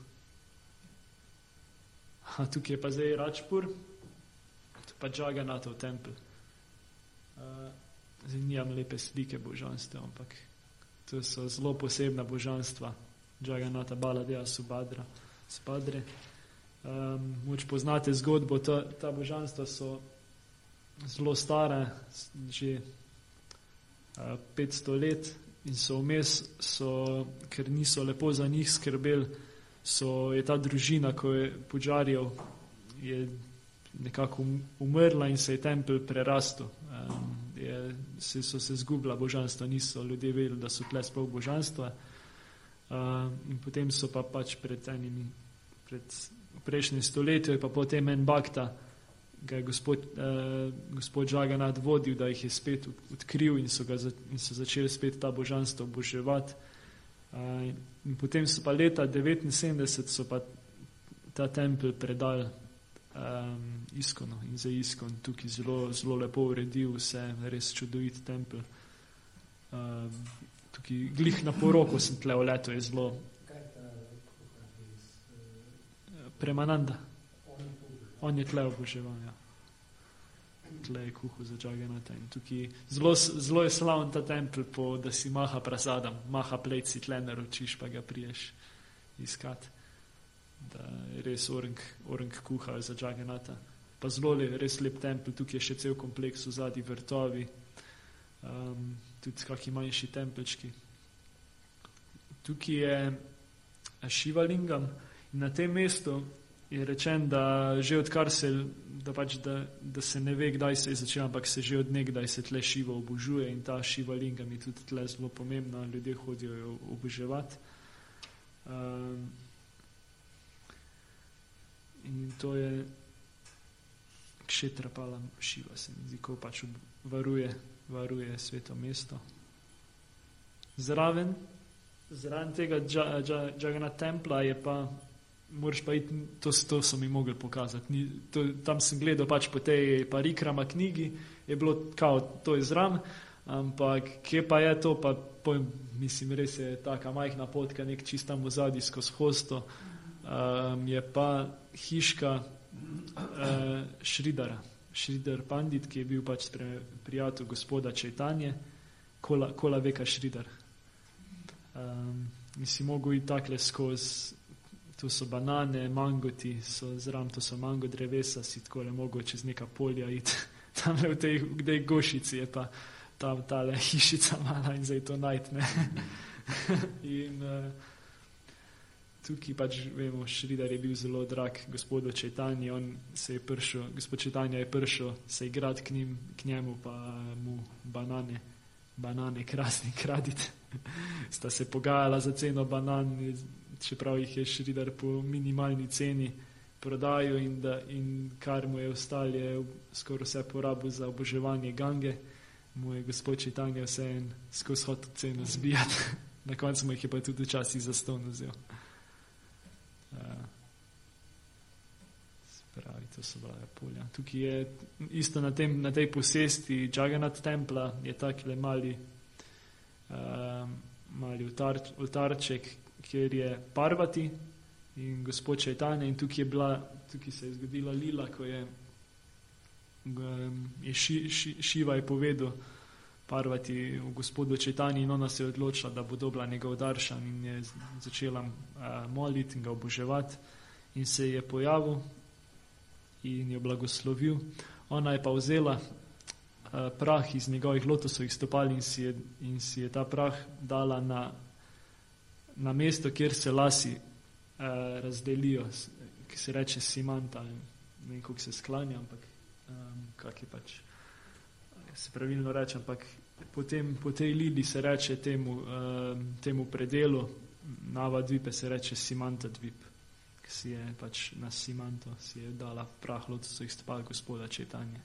A tukaj je pa zdaj Rajpur, to pa Jagannatov tempelj. Uh, zdaj nijam lepe slike božanstva, ampak to so zelo posebna božanstva. Jagannatha, Baladeja, Subhadra, Subhadre. Um, moč poznate zgodbo, ta, ta božanstva so zelo stare, že uh, petsto let in so vmes, so, ker niso lepo za njih skrbeli, so, je ta družina, ko je Pudžarjev, je nekako umrla in se je tempelj prerastel. Um, je, se, so se zgubila božanstva, niso ljudje vedeli, da so tle sploh božanstva. Uh, in potem so pa pač pred enimi, pred prejšnjem stoletju je pa potem en Bhakta, ga je gospod, uh, gospod Jagannath vodil, da jih je spet odkril in so, ga, in so začeli spet ta božanstva oboževati. Uh, in potem so pa leta devetinsedemdeset so pa ta tempelj predali um, Iskonu in za Iskon tukaj zelo, zelo lepo uredil vse, res čudovit tempelj. Uh, tukaj glih na poroko sem tle v leto, je zelo Premananda. On je tle oboževal, ja. Tle je kuhu za Jagannatha. In tukaj zelo, zelo je slavn ta tempelj, po, da si maha prasadam, maha plejci tle naročiš, pa ga priješ iskat. Da je res orang, orang kuha za Jagannatha. Pa zelo je res lep tempelj, tukaj je še cel kompleks v zadnji vrtovi, um, tudi kakšni manjši tempelčki. Tukaj je Šivalingam in na tem mestu je rečen, da že odkar se, da pač, da, da se ne ve, kdaj se je začel, ampak se že od nekdaj se tle Šiva obožuje in ta Šivalingam je tudi tle zelo pomembna, ljudje hodijo jo oboževati. Um, in to je Kshetrapala Šiva, se mi zdi, ko pač varuje, varuje sveto mesto. Zraven, zraven tega Jagannath templa je pa moraš pa iti, to, to so mi mogli pokazati. Ni, to, tam sem gledal pač po tej Parikrama knjigi, je bilo kao, to je zram, ampak kje pa je to, pa pojem, mislim, res je taka majhna potka, nek čistam v zadnji skozi hosto, um, je pa hiška uh, Šridara, Šridar Pandit, ki je bil pač prijatelj gospoda Čajtanje, kola, kola veka Šridar. Um, in si mogel iti takle skozi. To so banane, mangoti, so zram, to so mango drevesa, si takole mogel čez neka polja iti. Tam v tej, tej gošici je pa tam tale hišica mala in zdaj to najt, ne. In uh, tukaj pač, vemo, Šridar je bil zelo drag gospodu Čajtanji, on se je prišel, gospod Čajtanja je prišel se igrati k, njim, k njemu, pa mu banane, banane krasni kraditi. Sta se pogajala za ceno banan, čeprav jih je Šridar po minimalni ceni prodajal in, da, in kar mu je ostalo, je skoraj vse porabil za oboževanje Gange. Mu je gospod Čajtanja vse en skozi hotel ceno zbijati. Na koncu mu jih je pa tudi včasih za ston vzel. Uh, spravi, to so bila polja. Tukaj je isto na, tem, na tej posesti Jagannath templa je takle mali mali oltar, oltarček, kjer je Parvati in gospod Čajtanja, in tukaj je bila, tukaj se je zgodila lila, ko je, je ši, ši, Šiva je povedal Parvati v gospodu Čajtanji in ona se je odločila, da bo dobila njegov daršan in je začela uh, moliti in ga oboževati in se je pojavil in jo blagoslovil. Ona je pa vzela uh, prah iz njegovih lotosovih stopal in si je, in si je ta prah dala na, na mesto, kjer se lasi uh, razdelijo, ki se reče simanta, ne vem, kako se sklanja, ampak um, kak je pač se pravilno reče, ampak potem, po tej lili se reče temu, uh, temu predelu Nava Dvipe se reče Simanta Dvip, ki si je pač na Simanto si je dala prah lotosovih stopal gospoda Čajtanje.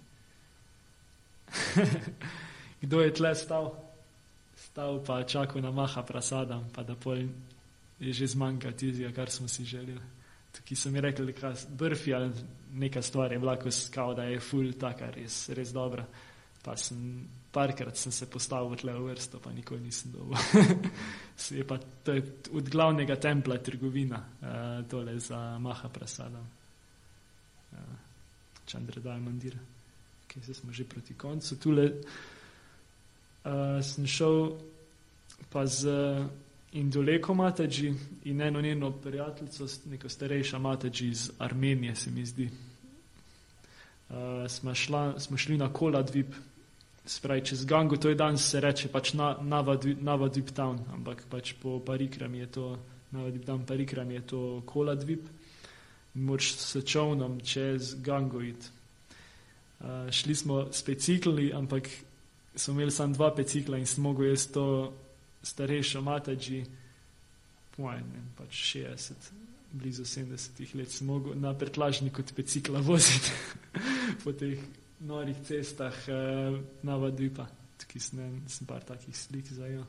Kdo je tle stal? Stal pa čakal na Maha Prasadam, pa da pol je že zmanjkal tizija, kar smo si želeli. Tukaj so mi rekli, da brfi ali neka stvar je bila, kao da je ful taka, res, res dobra. Pa sem, parkrat sem se postavil tle v vrsto, pa nikoli nisem dobil. je pa, to je od glavnega templa trgovina, uh, tole za Maha Prasadam. Uh, Čandredaj mandir, ki se smo že proti koncu. Tule uh, sem šel pa z Indoleko Mataji in eno njeno prijateljico, neko starejša Mataji iz Armenije, se mi zdi. Uh, smo, šla, smo šli na Kola Dvip, spravi čez Gango, to je danes se reče pač na, Nava, Nava Dvip Town, ampak pač po Parikrami je to, Nava Dvip Town Parikrami je to Kola Dvip. Moč s čovnom čez Gango iti. Uh, šli smo s pecikli, ampak smo imeli samo dva pecikla in sem mogel jaz to starejšo Mataji, ne, pač šestdeset, blizu sedemdesetih let, sem mogel na prtlažniku od pecikla voziti po teh norih cestah eh, Nava Dvipa. Tukaj sem, sem par takih slik zajel.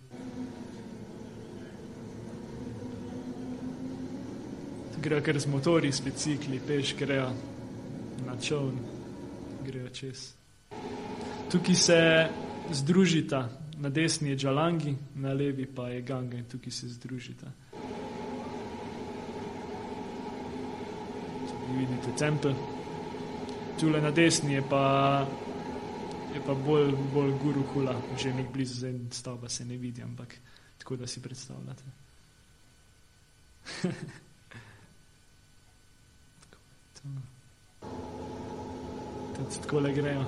Grejo kar z motori, s bicikli, peš grejo na čovn, grejo čez. Tukaj se združita, na desni je Džalangi, na levi pa je Ganga in tukaj se združita. Tukaj vidite tempel. Tule na desni je pa, je pa bolj, bolj Gurukula, že nek blizu, zdaj stavba se ne vidi, ampak tako da si predstavljate. Tudi takole grejo.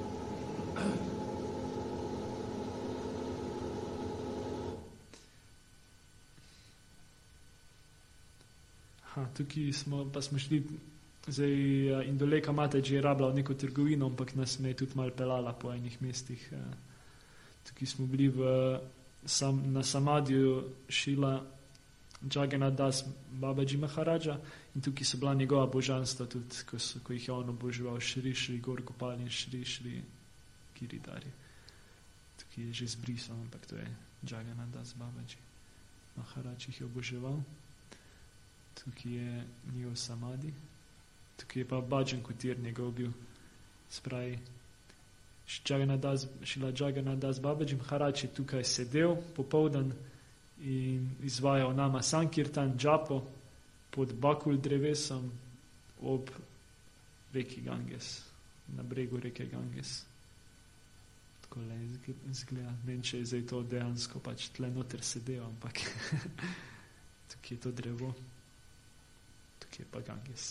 Aha, tukaj smo, pa smo šli, zdaj Indoleka Mataji je rabila v neko trgovino, ampak nas me je tudi malo pelala po enih mestih. Tukaj smo bili v, sam, na Samadiju Šila Jagannath Das Babaji Maharaja in tukaj so bila njegova božanstva tudi, ko, so, ko jih je on oboževal, Šri Šri Gorgopal in Šri Šri Giridhari. Tukaj je že zbrisal, ampak to je Jagannath Das Babaji Maharaj, jih je oboževal. Tukaj je njegov samadi, tukaj je pa Bhajan Kutir njegov bil, spravi Šila Jagannath Das Babaji Maharaj je tukaj sedel popoldan in izvajal nama Sankirtan, džapo pod bakul drevesom ob reki Ganges, na bregu reke Ganges. Tako le izgleda, ne vem, če je zdaj to dejansko pač tle noter sedel, ampak tukaj je to drevo. Tukaj je pa Ganges.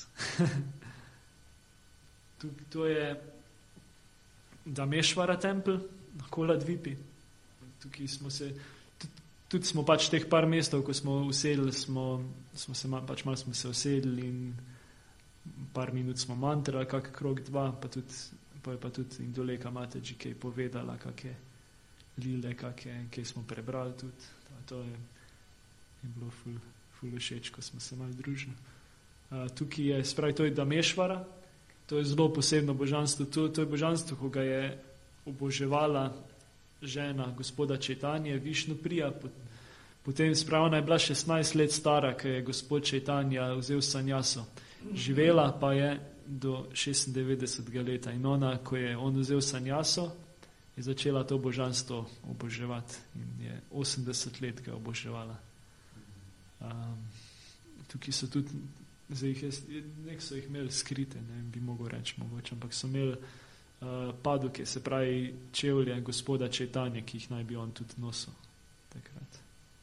To je Damešvara tempel na Kola Dvipi. Tukaj smo se, tudi smo pač teh par mestov, ko smo usedli, smo, smo se, pač malo smo se usedli in par minut smo mantrali, kak krog dva, pa, tudi, pa je pa tudi Indoleka Mataji, ki je povedala, kakje lile, kakje, kaj smo prebrali tudi. To je, je bilo ful, ful všeč, ko smo se malo družili. Uh, tukaj je, spravi, to je Damešvara, to je zelo posebno božanstvo, to, to je božanstvo, ko ga je oboževala žena gospoda Čajtanje, Višnuprija, potem spravi, ona je bila šestnajst let stara, ko je gospod Čajtanja vzel sanjaso, živela pa je do šestindevetdesetega leta in ona, ko je on vzel sanjaso, je je začela to božanstvo oboževati in je osemdeset let ga oboževala. Um, tukaj so tudi, zdaj jih je, nek so jih imeli skrite, ne bi mogel reči mogoče, ampak so imeli uh, paduke, se pravi čevlje gospoda Čejtanje, ki jih naj bi on tudi nosil takrat.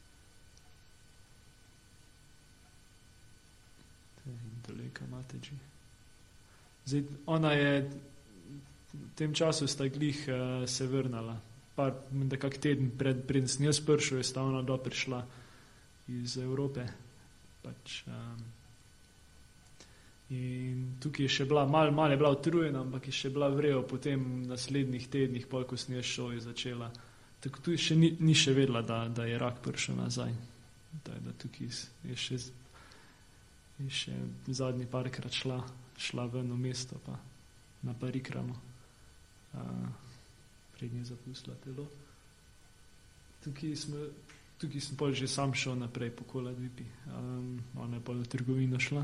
In daleka Mateji. Zdaj, ona je v tem času sta glih uh, se vrnala. Par, nekak teden pred, pred sem jaz prišel, je sta ona do prišla iz Evrope. Pač, um, in tukaj je še bila, malo mal je bila utrujena, ampak je še bila vrejo potem v naslednjih tednih, pol, ko sem jaz šel, je začela. Tako tu še ni, ni še vedela, da, da je rak prišel nazaj. Da, da tukaj je še, je še zadnji parkrat šla, šla ven v mesto, pa na parikramo. Uh, prednje zapustila telo. Tukaj smo, tukaj sem pol že sam šel naprej po Koladvipi. Um, ona je pol v trgovino šla.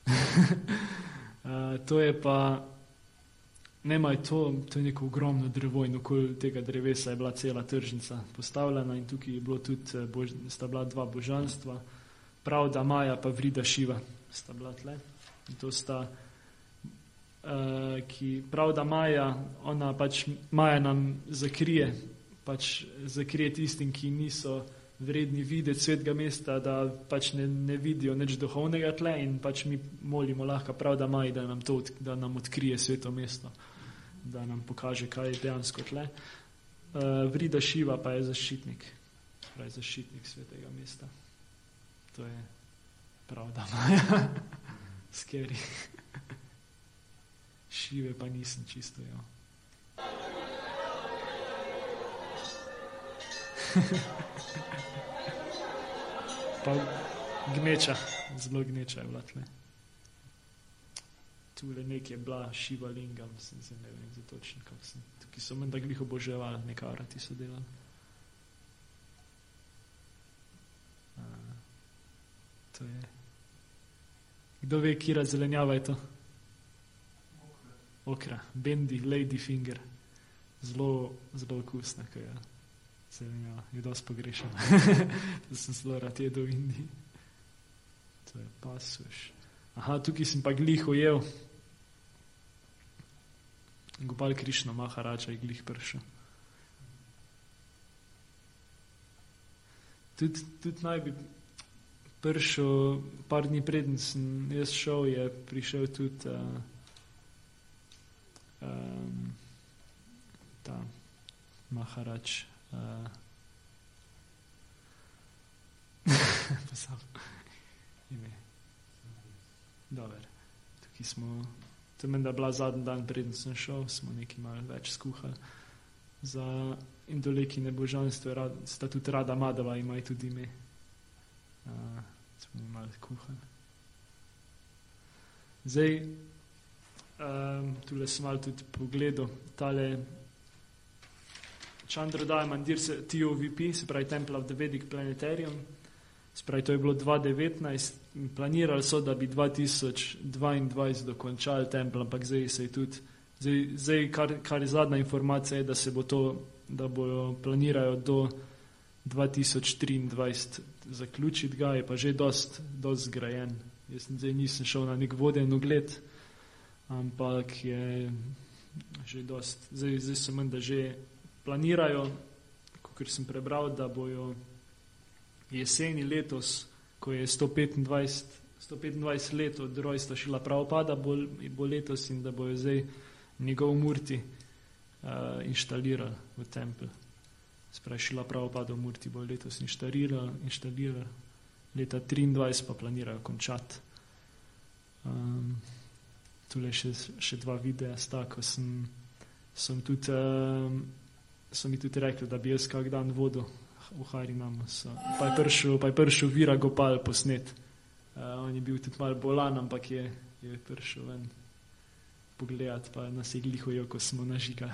uh, to je pa nema je to, to je neko ogromno drevo in okoli tega drevesa je bila cela tržnica postavljena in tukaj je bilo tudi, bož, sta bila dva božanstva, Pravda Maja pa Vrida Šiva sta bila tle. In to sta Uh, ki Pravda Maja, ona pač Maja nam zakrije, pač zakrije tistim, ki niso vredni videti svetega mesta, da pač ne, ne vidijo nič duhovnega tle in pač mi molimo lahko Pravda Maji, da nam to, da nam odkrije sveto mesto, da nam pokaže, kaj je dejansko tle. Uh, Vrida Šiva pa je zaščitnik, pravi zaščitnik svetega mesta. To je Pravda Maja. Scary. Šive pa nisem čisto, jo. Pa gneča, zelo gneča je bila tle. Tule nekje je bila Šiva Linga, mislim, se ne vem, za točno, kako sem. Tukaj so menda glih oboževali, neka arati so delali. A, to je. Kdo ve, kira zelenjava je to? Okra, Bendy, Lady Finger. Zelo, zelo okusna, kaj je zelenjava. Je dosti pogrešana. To sem zelo rad jedel v Indiji. To je pasuš. Aha, tukaj sem pa glih ujel. Gopal Krišna Maharača je glih prišel. Tudi, tudi naj bi prišel, par dni preden sem jaz šel, je prišel tudi uh, Um, ta Maharač uh, ime dober tukaj smo to je menda bila zadnji dan preden sem šel, smo nekaj malo več skuhali za Indolekine božanstvo sta tudi Rada Madova imajo tudi ime uh, smo malo kuhali zdaj Um, tule sem malo tudi pogledal, tale Chandrodaya Mandir T O V P, se pravi Temple of the Vedic Planetarium, se pravi to je bilo dva tisoč devetnajst, planirali so, da bi dva tisoč dvaindvajset dokončali tempel, ampak zdaj se je tudi, zdaj, zdaj kar, kar je zadnja informacija je, da se bo to, da bojo planirajo do dva tisoč triindvajset zaključiti ga, je pa že dost, dost zgrajen. Jaz zdaj nisem šel na nek voden ogled, ampak je že dost, zdaj, zdaj so menda že planirajo, kakor sem prebral, da bojo jeseni letos, ko je sto petindvajset let od rojstva Šrila Prabhupada, bo, bo letos in da bojo zdaj njegov murti uh, inštalirali v tempel. Spravi Šrila Prabhupada murti bo letos inštalirali, inštalirali. Leta triindvajset pa planirajo končati. Um, Tule še, še dva videa sta, ko sem, sem tudi, um, so mi tudi rekli, da bi jaz kak dan vodil v Harinamu. So. Pa je prišel, pa je prišel Vira Gopal posnet. Uh, on je bil tudi malo bolan, ampak je, je prišel ven pogledati, pa nas je glihojo, ko smo nažigali.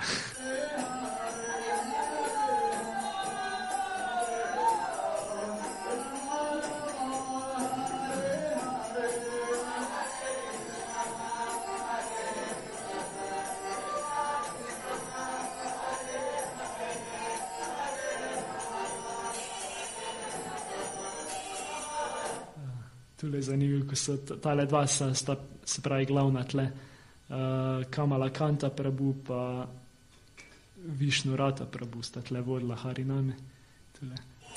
Tule je zanimivo, ko so tale dva, sta, sta, se pravi glavna tle, uh, Kamala Kanta Prabhu pa Višnu Rata Prabhu sta tle vodila Hariname. Tule.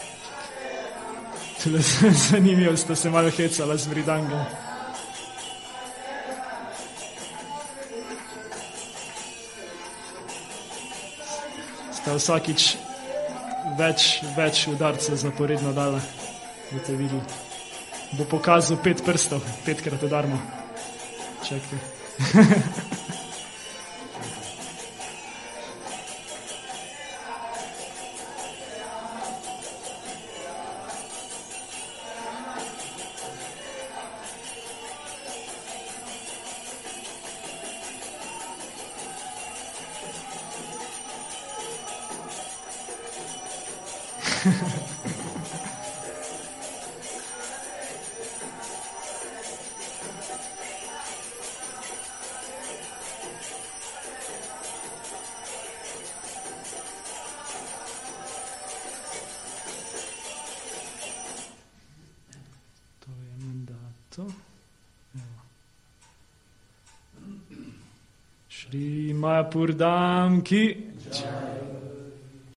Tule zanimivo, sta se malo hecala z Vridangom. Sta vsakič več, več udarcev zaporedno dala, boste videli. Bo pokazal pet prstov, petkrat udarmo. Čekaj. Shri Mayapur Dham ki